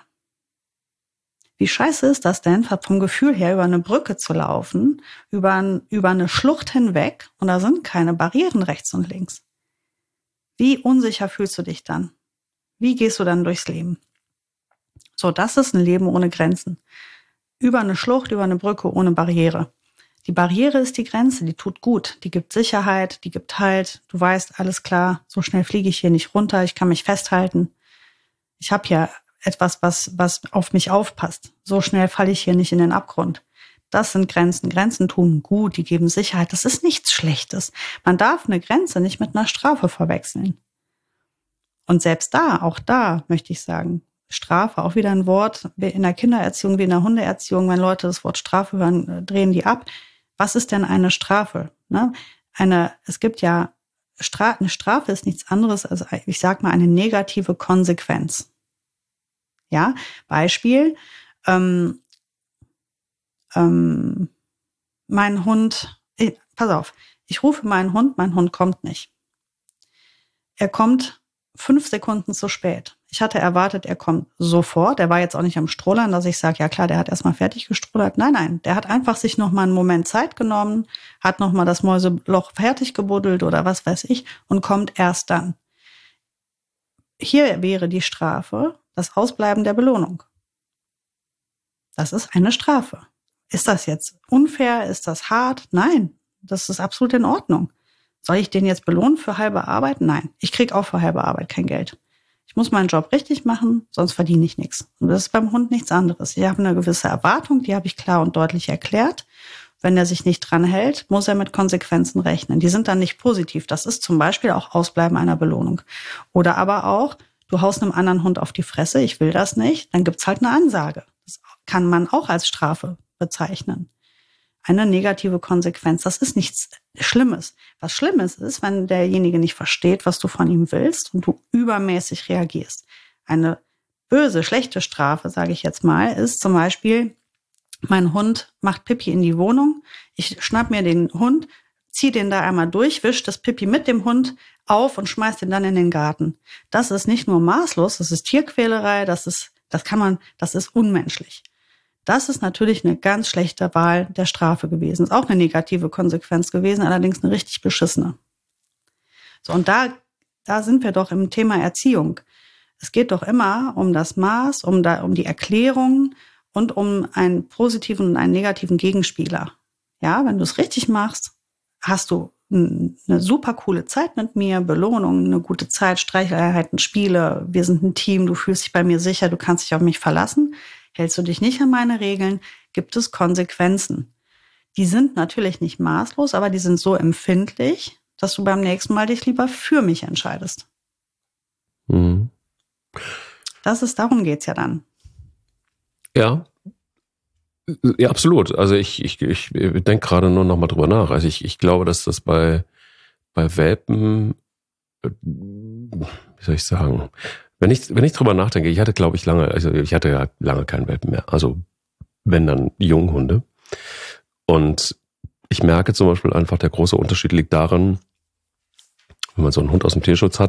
B: Wie scheiße ist das denn, vom Gefühl her über eine Brücke zu laufen, über, ein, über eine Schlucht hinweg und da sind keine Barrieren rechts und links? Wie unsicher fühlst du dich dann? Wie gehst du dann durchs Leben? So, das ist ein Leben ohne Grenzen. Über eine Schlucht, über eine Brücke ohne Barriere. Die Barriere ist die Grenze, die tut gut, die gibt Sicherheit, die gibt Halt. Du weißt, alles klar, so schnell fliege ich hier nicht runter, ich kann mich festhalten. Ich habe ja etwas, was, was auf mich aufpasst. So schnell falle ich hier nicht in den Abgrund. Das sind Grenzen. Grenzen tun gut, die geben Sicherheit. Das ist nichts Schlechtes. Man darf eine Grenze nicht mit einer Strafe verwechseln. Und selbst da, auch da möchte ich sagen, Strafe, auch wieder ein Wort in der Kindererziehung wie in der Hundeerziehung, wenn Leute das Wort Strafe hören, drehen die ab. Was ist denn eine Strafe? Ne? Eine, es gibt ja, Stra- eine Strafe ist nichts anderes als, ich sag mal, eine negative Konsequenz. Ja, Beispiel, ähm, ähm, mein Hund, ich, pass auf, ich rufe meinen Hund, mein Hund kommt nicht. Er kommt fünf Sekunden zu spät. Ich hatte erwartet, er kommt sofort. Er war jetzt auch nicht am Strollern, dass ich sage, ja klar, der hat erstmal fertig gestrollert. Nein, nein, der hat einfach sich noch mal einen Moment Zeit genommen, hat noch mal das Mäuseloch fertig gebuddelt oder was weiß ich und kommt erst dann. Hier wäre die Strafe das Ausbleiben der Belohnung. Das ist eine Strafe. Ist das jetzt unfair? Ist das hart? Nein, das ist absolut in Ordnung. Soll ich den jetzt belohnen für halbe Arbeit? Nein, ich kriege auch für halbe Arbeit kein Geld. Ich muss meinen Job richtig machen, sonst verdiene ich nichts. Und das ist beim Hund nichts anderes. Ich habe eine gewisse Erwartung, die habe ich klar und deutlich erklärt. Wenn er sich nicht dran hält, muss er mit Konsequenzen rechnen. Die sind dann nicht positiv. Das ist zum Beispiel auch Ausbleiben einer Belohnung. Oder aber auch, du haust einem anderen Hund auf die Fresse, ich will das nicht, dann gibt's halt eine Ansage. Das kann man auch als Strafe bezeichnen. Eine negative Konsequenz, das ist nichts Schlimmes. Was Schlimmes ist, wenn derjenige nicht versteht, was du von ihm willst und du übermäßig reagierst. Eine böse, schlechte Strafe, sage ich jetzt mal, ist zum Beispiel, mein Hund macht Pipi in die Wohnung, ich schnapp mir den Hund, zieh den da einmal durch, wisch das Pipi mit dem Hund auf und schmeiß den dann in den Garten. Das ist nicht nur maßlos, das ist Tierquälerei, das ist, das kann man, das ist unmenschlich. Das ist natürlich eine ganz schlechte Wahl der Strafe gewesen. Ist auch eine negative Konsequenz gewesen, allerdings eine richtig beschissene. So, und da, da sind wir doch im Thema Erziehung. Es geht doch immer um das Maß, um, da, um die Erklärung und um einen positiven und einen negativen Gegenspieler. Ja, wenn du es richtig machst, hast du eine super coole Zeit mit mir, Belohnung, eine gute Zeit, Streicheleinheiten, Spiele, wir sind ein Team, du fühlst dich bei mir sicher, du kannst dich auf mich verlassen. Hältst du dich nicht an meine Regeln, gibt es Konsequenzen. Die sind natürlich nicht maßlos, aber die sind so empfindlich, dass du beim nächsten Mal dich lieber für mich entscheidest.
A: Mhm.
B: Das ist, darum geht's ja dann.
A: Ja, ja, absolut. Also ich, ich, ich denke gerade nur noch mal drüber nach. Also ich, ich glaube, dass das bei, bei Welpen, wie soll ich sagen, wenn ich, wenn ich drüber nachdenke, ich hatte, glaube ich, lange, also ich hatte ja lange keinen Welpen mehr. Also wenn dann Junghunde. Und ich merke zum Beispiel einfach, der große Unterschied liegt daran, wenn man so einen Hund aus dem Tierschutz hat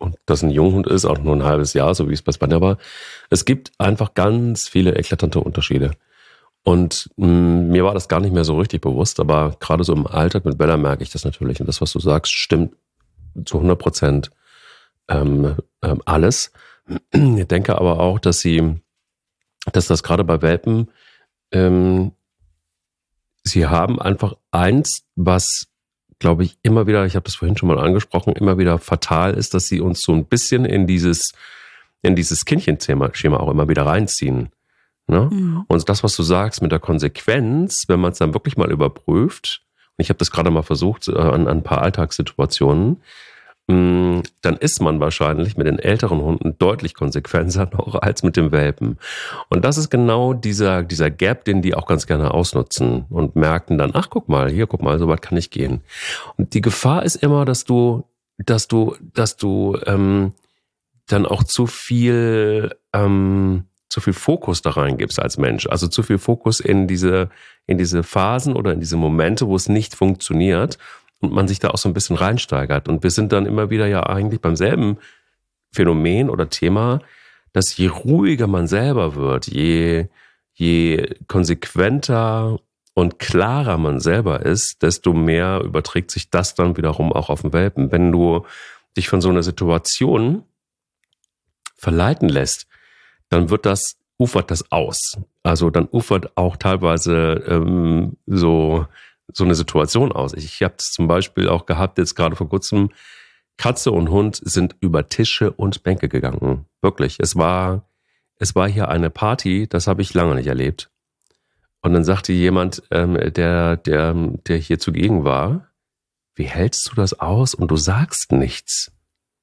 A: und das ein Junghund ist, auch nur ein halbes Jahr, so wie es bei Spanier war. Es gibt einfach ganz viele eklatante Unterschiede. Und mh, mir war das gar nicht mehr so richtig bewusst, aber gerade so im Alltag mit Bella merke ich das natürlich. Und das, was du sagst, stimmt zu hundert Prozent ähm, ähm, alles. Ich denke aber auch, dass sie, dass das gerade bei Welpen, ähm, sie haben einfach eins, was, glaube ich, immer wieder, ich habe das vorhin schon mal angesprochen, immer wieder fatal ist, dass sie uns so ein bisschen in dieses, in dieses Kindchenschema auch immer wieder reinziehen. Ne? Mhm. Und das, was du sagst mit der Konsequenz, wenn man es dann wirklich mal überprüft, und ich habe das gerade mal versucht äh, an, an ein paar Alltagssituationen, mh, dann ist man wahrscheinlich mit den älteren Hunden deutlich konsequenter noch als mit dem Welpen. Und das ist genau dieser, dieser Gap, den die auch ganz gerne ausnutzen und merken dann, ach, guck mal, hier, guck mal, so weit kann ich gehen. Und die Gefahr ist immer, dass du, dass du, dass du ähm, dann auch zu viel ähm, zu viel Fokus da reingibst als Mensch, also zu viel Fokus in diese, in diese Phasen oder in diese Momente, wo es nicht funktioniert und man sich da auch so ein bisschen reinsteigert. Und wir sind dann immer wieder ja eigentlich beim selben Phänomen oder Thema, dass je ruhiger man selber wird, je, je konsequenter und klarer man selber ist, desto mehr überträgt sich das dann wiederum auch auf den Welpen. Wenn du dich von so einer Situation verleiten lässt, dann wird das, ufert das aus. Also dann ufert auch teilweise ähm, so, so eine Situation aus. Ich, ich habe es zum Beispiel auch gehabt, jetzt gerade vor kurzem, Katze und Hund sind über Tische und Bänke gegangen. Wirklich. Es war, es war hier eine Party, das habe ich lange nicht erlebt. Und dann sagte jemand, ähm, der, der, der hier zugegen war, wie hältst du das aus und du sagst nichts?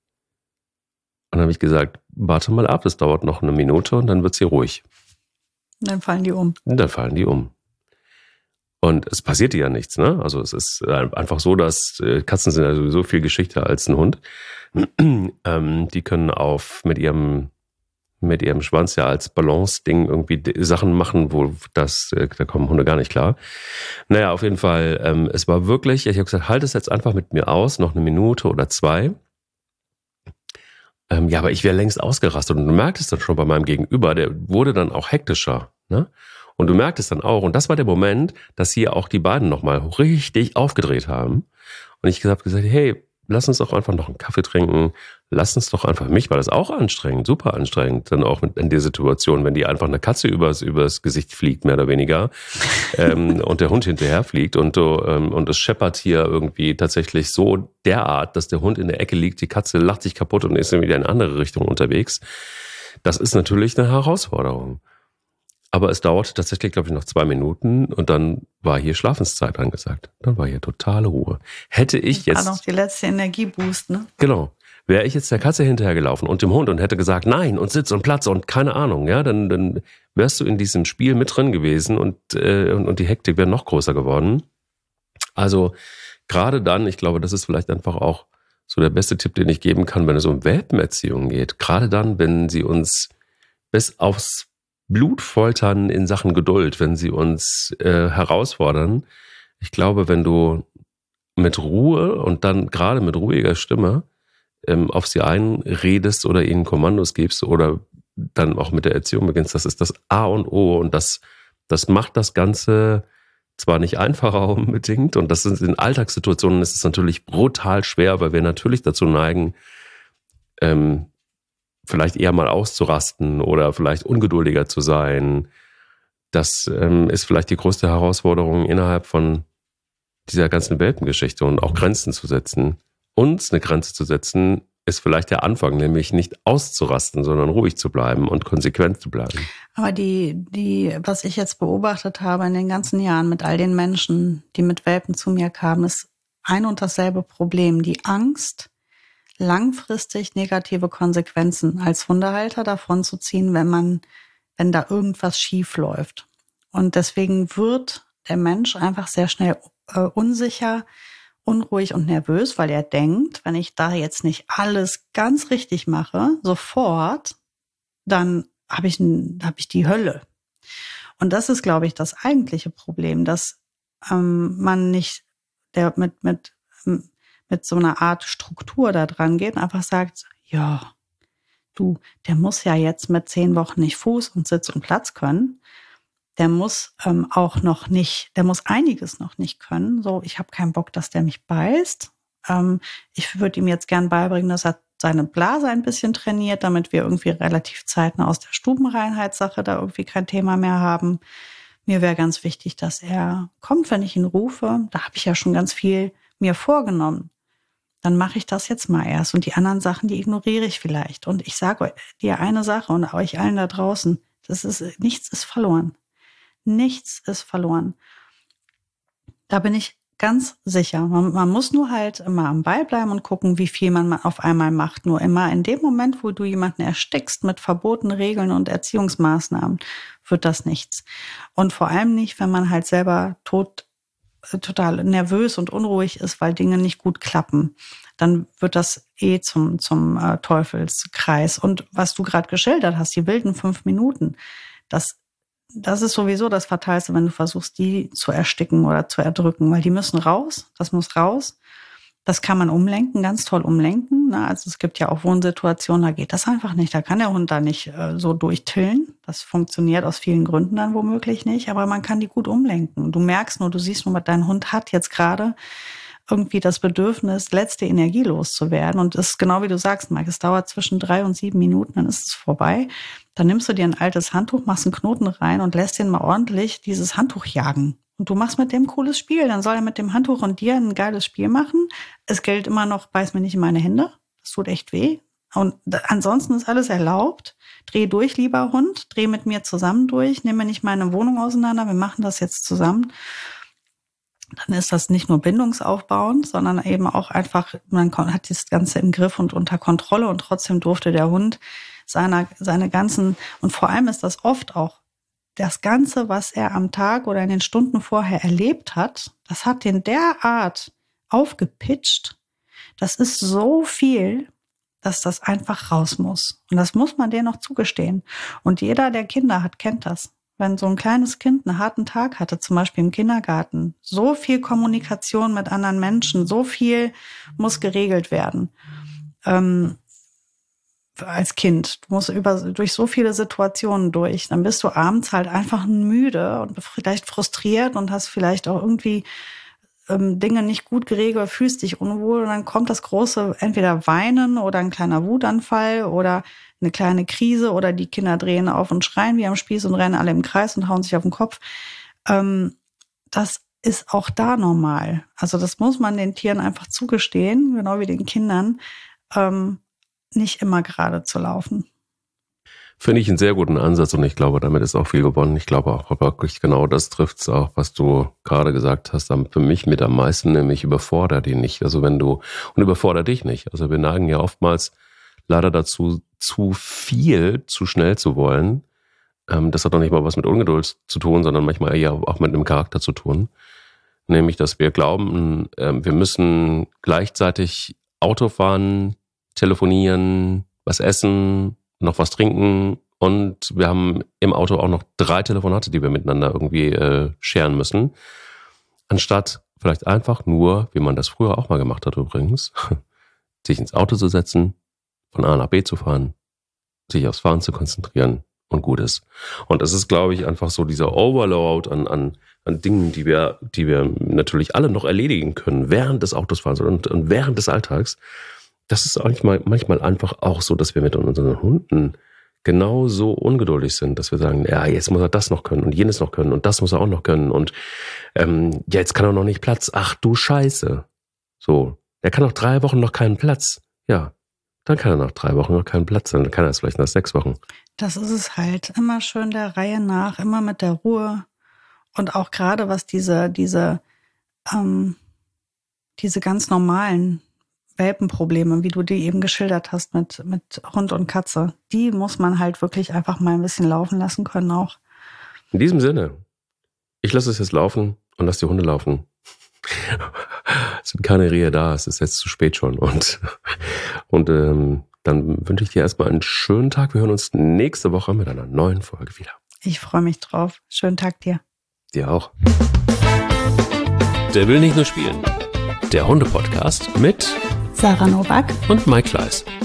A: Und dann habe ich gesagt, warte mal ab, es dauert noch eine Minute und dann wird's hier ruhig.
B: Und dann fallen die um.
A: Und dann fallen die um. Und es passierte ja nichts, ne? Also es ist einfach so, dass Katzen sind ja sowieso viel Geschickter als ein Hund. ähm, die können auf mit ihrem mit ihrem Schwanz ja als Balance-Ding irgendwie Sachen machen, wo das, da kommen Hunde gar nicht klar. Naja, auf jeden Fall, ähm, es war wirklich, ich habe gesagt, halt es jetzt einfach mit mir aus, noch eine Minute oder zwei. Ähm, ja, aber ich wäre längst ausgerastet und du merktest dann schon bei meinem Gegenüber, der wurde dann auch hektischer, ne? Und du merktest dann auch, und das war der Moment, dass hier auch die beiden nochmal richtig aufgedreht haben. Und ich habe gesagt, hey, lass uns doch einfach noch einen Kaffee trinken, lass uns doch einfach, mich war das auch anstrengend, super anstrengend, dann auch in der Situation, wenn die einfach eine Katze übers, übers Gesicht fliegt, mehr oder weniger, ähm, und der Hund hinterher fliegt und, ähm, und es scheppert hier irgendwie tatsächlich so derart, dass der Hund in der Ecke liegt, die Katze lacht sich kaputt und ist dann wieder in eine andere Richtung unterwegs. Das ist natürlich eine Herausforderung. Aber es dauerte tatsächlich, glaube ich, noch zwei Minuten und dann war hier Schlafenszeit angesagt. Dann war hier totale Ruhe. Hätte ich jetzt...
B: War noch die letzte Energieboost, ne?
A: Genau. Wäre ich jetzt der Katze hinterhergelaufen und dem Hund und hätte gesagt, nein, und Sitz und Platz und keine Ahnung, ja, dann, dann wärst du in diesem Spiel mit drin gewesen und, äh, und, und die Hektik wäre noch größer geworden. Also gerade dann, ich glaube, das ist vielleicht einfach auch so der beste Tipp, den ich geben kann, wenn es um Welpenerziehung geht. Gerade dann, wenn sie uns bis aufs Blut foltern in Sachen Geduld, wenn sie uns äh, herausfordern. Ich glaube, wenn du mit Ruhe und dann gerade mit ruhiger Stimme ähm, auf sie einredest oder ihnen Kommandos gibst oder dann auch mit der Erziehung beginnst, das ist das A und O und das, das macht das Ganze zwar nicht einfacher unbedingt und das ist in Alltagssituationen ist es natürlich brutal schwer, weil wir natürlich dazu neigen, ähm, vielleicht eher mal auszurasten oder vielleicht ungeduldiger zu sein. Das ähm, ist vielleicht die größte Herausforderung innerhalb von dieser ganzen Welpengeschichte und auch Grenzen zu setzen. Uns eine Grenze zu setzen, ist vielleicht der Anfang, nämlich nicht auszurasten, sondern ruhig zu bleiben und konsequent zu bleiben.
B: Aber die, die, was ich jetzt beobachtet habe in den ganzen Jahren mit all den Menschen, die mit Welpen zu mir kamen, ist ein und dasselbe Problem. Die Angst, langfristig negative Konsequenzen als Hundehalter davon zu ziehen, wenn man, wenn da irgendwas schief läuft. Und deswegen wird der Mensch einfach sehr schnell äh, unsicher, unruhig und nervös, weil er denkt, wenn ich da jetzt nicht alles ganz richtig mache, sofort, dann habe ich, hab ich die Hölle. Und das ist, glaube ich, das eigentliche Problem, dass ähm, man nicht der mit mit mit so einer Art Struktur da dran geht und einfach sagt, ja, du, der muss ja jetzt mit zehn Wochen nicht Fuß und Sitz und Platz können. Der muss ähm, auch noch nicht, der muss einiges noch nicht können. So, ich habe keinen Bock, dass der mich beißt. Ähm, ich würde ihm jetzt gern beibringen, dass er seine Blase ein bisschen trainiert, damit wir irgendwie relativ zeitnah aus der Stubenreinheitssache da irgendwie kein Thema mehr haben. Mir wäre ganz wichtig, dass er kommt, wenn ich ihn rufe. Da habe ich ja schon ganz viel mir vorgenommen. Dann mache ich das jetzt mal erst. Und die anderen Sachen, die ignoriere ich vielleicht. Und ich sage dir eine Sache und euch allen da draußen, das ist, nichts ist verloren. Nichts ist verloren. Da bin ich ganz sicher. Man, man muss nur halt immer am Ball bleiben und gucken, wie viel man auf einmal macht. Nur immer in dem Moment, wo du jemanden erstickst mit verbotenen Regeln und Erziehungsmaßnahmen, wird das nichts. Und vor allem nicht, wenn man halt selber tot, total nervös und unruhig ist, weil Dinge nicht gut klappen. Dann wird das eh zum, zum äh, Teufelskreis. Und was du gerade geschildert hast, die wilden fünf Minuten, das Das ist sowieso das Fatalste, wenn du versuchst, die zu ersticken oder zu erdrücken, weil die müssen raus, das muss raus. Das kann man umlenken, ganz toll umlenken. Ne? Also es gibt ja auch Wohnsituationen, da geht das einfach nicht. Da kann der Hund da nicht äh, so durchtillen. Das funktioniert aus vielen Gründen dann womöglich nicht, aber man kann die gut umlenken. Du merkst nur, du siehst nur, dein Hund hat jetzt gerade irgendwie das Bedürfnis, letzte Energie loszuwerden. Und es ist genau wie du sagst, Mike, es dauert zwischen drei und sieben Minuten, dann ist es vorbei. Dann nimmst du dir ein altes Handtuch, machst einen Knoten rein und lässt den mal ordentlich dieses Handtuch jagen. Und du machst mit dem ein cooles Spiel. Dann soll er mit dem Handtuch und dir ein geiles Spiel machen. Es gilt immer noch, beiß mir nicht in meine Hände. Das tut echt weh. Und ansonsten ist alles erlaubt. Dreh durch, lieber Hund. Dreh mit mir zusammen durch. Nimm mir nicht meine Wohnung auseinander. Wir machen das jetzt zusammen. Dann ist das nicht nur bindungsaufbauend, sondern eben auch einfach, man hat das Ganze im Griff und unter Kontrolle und trotzdem durfte der Hund seine, seine ganzen, und vor allem ist das oft auch das Ganze, was er am Tag oder in den Stunden vorher erlebt hat, das hat den derart aufgepitcht, das ist so viel, dass das einfach raus muss. Und das muss man denen noch zugestehen. Und jeder, der Kinder hat, kennt das. Wenn so ein kleines Kind einen harten Tag hatte, zum Beispiel im Kindergarten, so viel Kommunikation mit anderen Menschen, so viel muss geregelt werden. Ähm, als Kind, du musst über, durch so viele Situationen durch, dann bist du abends halt einfach müde und vielleicht frustriert und hast vielleicht auch irgendwie ähm, Dinge nicht gut geregelt, fühlst dich unwohl und dann kommt das große, entweder Weinen oder ein kleiner Wutanfall oder eine kleine Krise oder die Kinder drehen auf und schreien wie am Spieß und rennen alle im Kreis und hauen sich auf den Kopf. Ähm, das ist auch da normal. Also das muss man den Tieren einfach zugestehen, genau wie den Kindern, ähm, nicht immer gerade zu laufen.
A: Finde ich einen sehr guten Ansatz und ich glaube, damit ist auch viel gewonnen. Ich glaube auch wirklich genau das trifft es auch, was du gerade gesagt hast. Für mich mit am meisten, nämlich überfordert ihn nicht. Also wenn du, und überfordert dich nicht. Also wir neigen ja oftmals leider dazu, zu viel, zu schnell zu wollen. Ähm, das hat doch nicht mal was mit Ungeduld zu tun, sondern manchmal eher auch mit einem Charakter zu tun. Nämlich, dass wir glauben, ähm, wir müssen gleichzeitig Auto fahren, telefonieren, was essen, noch was trinken und wir haben im Auto auch noch drei Telefonate, die wir miteinander irgendwie äh, scheren müssen. Anstatt vielleicht einfach nur, wie man das früher auch mal gemacht hat übrigens, sich ins Auto zu setzen, von A nach B zu fahren, sich aufs Fahren zu konzentrieren und gut ist. Und es ist, glaube ich, einfach so dieser Overload an, an, an Dingen, die wir, die wir natürlich alle noch erledigen können während des Autofahrens und, und während des Alltags. Das ist manchmal, manchmal einfach auch so, dass wir mit unseren Hunden genauso ungeduldig sind, dass wir sagen, ja, jetzt muss er das noch können und jenes noch können und das muss er auch noch können und ähm, ja, jetzt kann er noch nicht Platz. Ach du Scheiße. So, er kann noch drei Wochen noch keinen Platz. Ja, dann kann er nach drei Wochen noch keinen Platz sein. Dann kann er es vielleicht nach sechs Wochen.
B: Das ist es halt. Immer schön der Reihe nach, immer mit der Ruhe. Und auch gerade was diese, diese, ähm, diese ganz normalen Welpenprobleme, wie du die eben geschildert hast mit, mit Hund und Katze, die muss man halt wirklich einfach mal ein bisschen laufen lassen können auch.
A: In diesem Sinne, ich lasse es jetzt laufen und lasse die Hunde laufen. Es sind keine Rehe da, es ist jetzt zu spät schon. Und, und ähm, dann wünsche ich dir erstmal einen schönen Tag. Wir hören uns nächste Woche mit einer neuen Folge wieder.
B: Ich freue mich drauf. Schönen Tag dir.
A: Dir auch. Der will nicht nur spielen. Der Hunde-Podcast mit
B: Sarah Novak
A: und Mike Kleiss.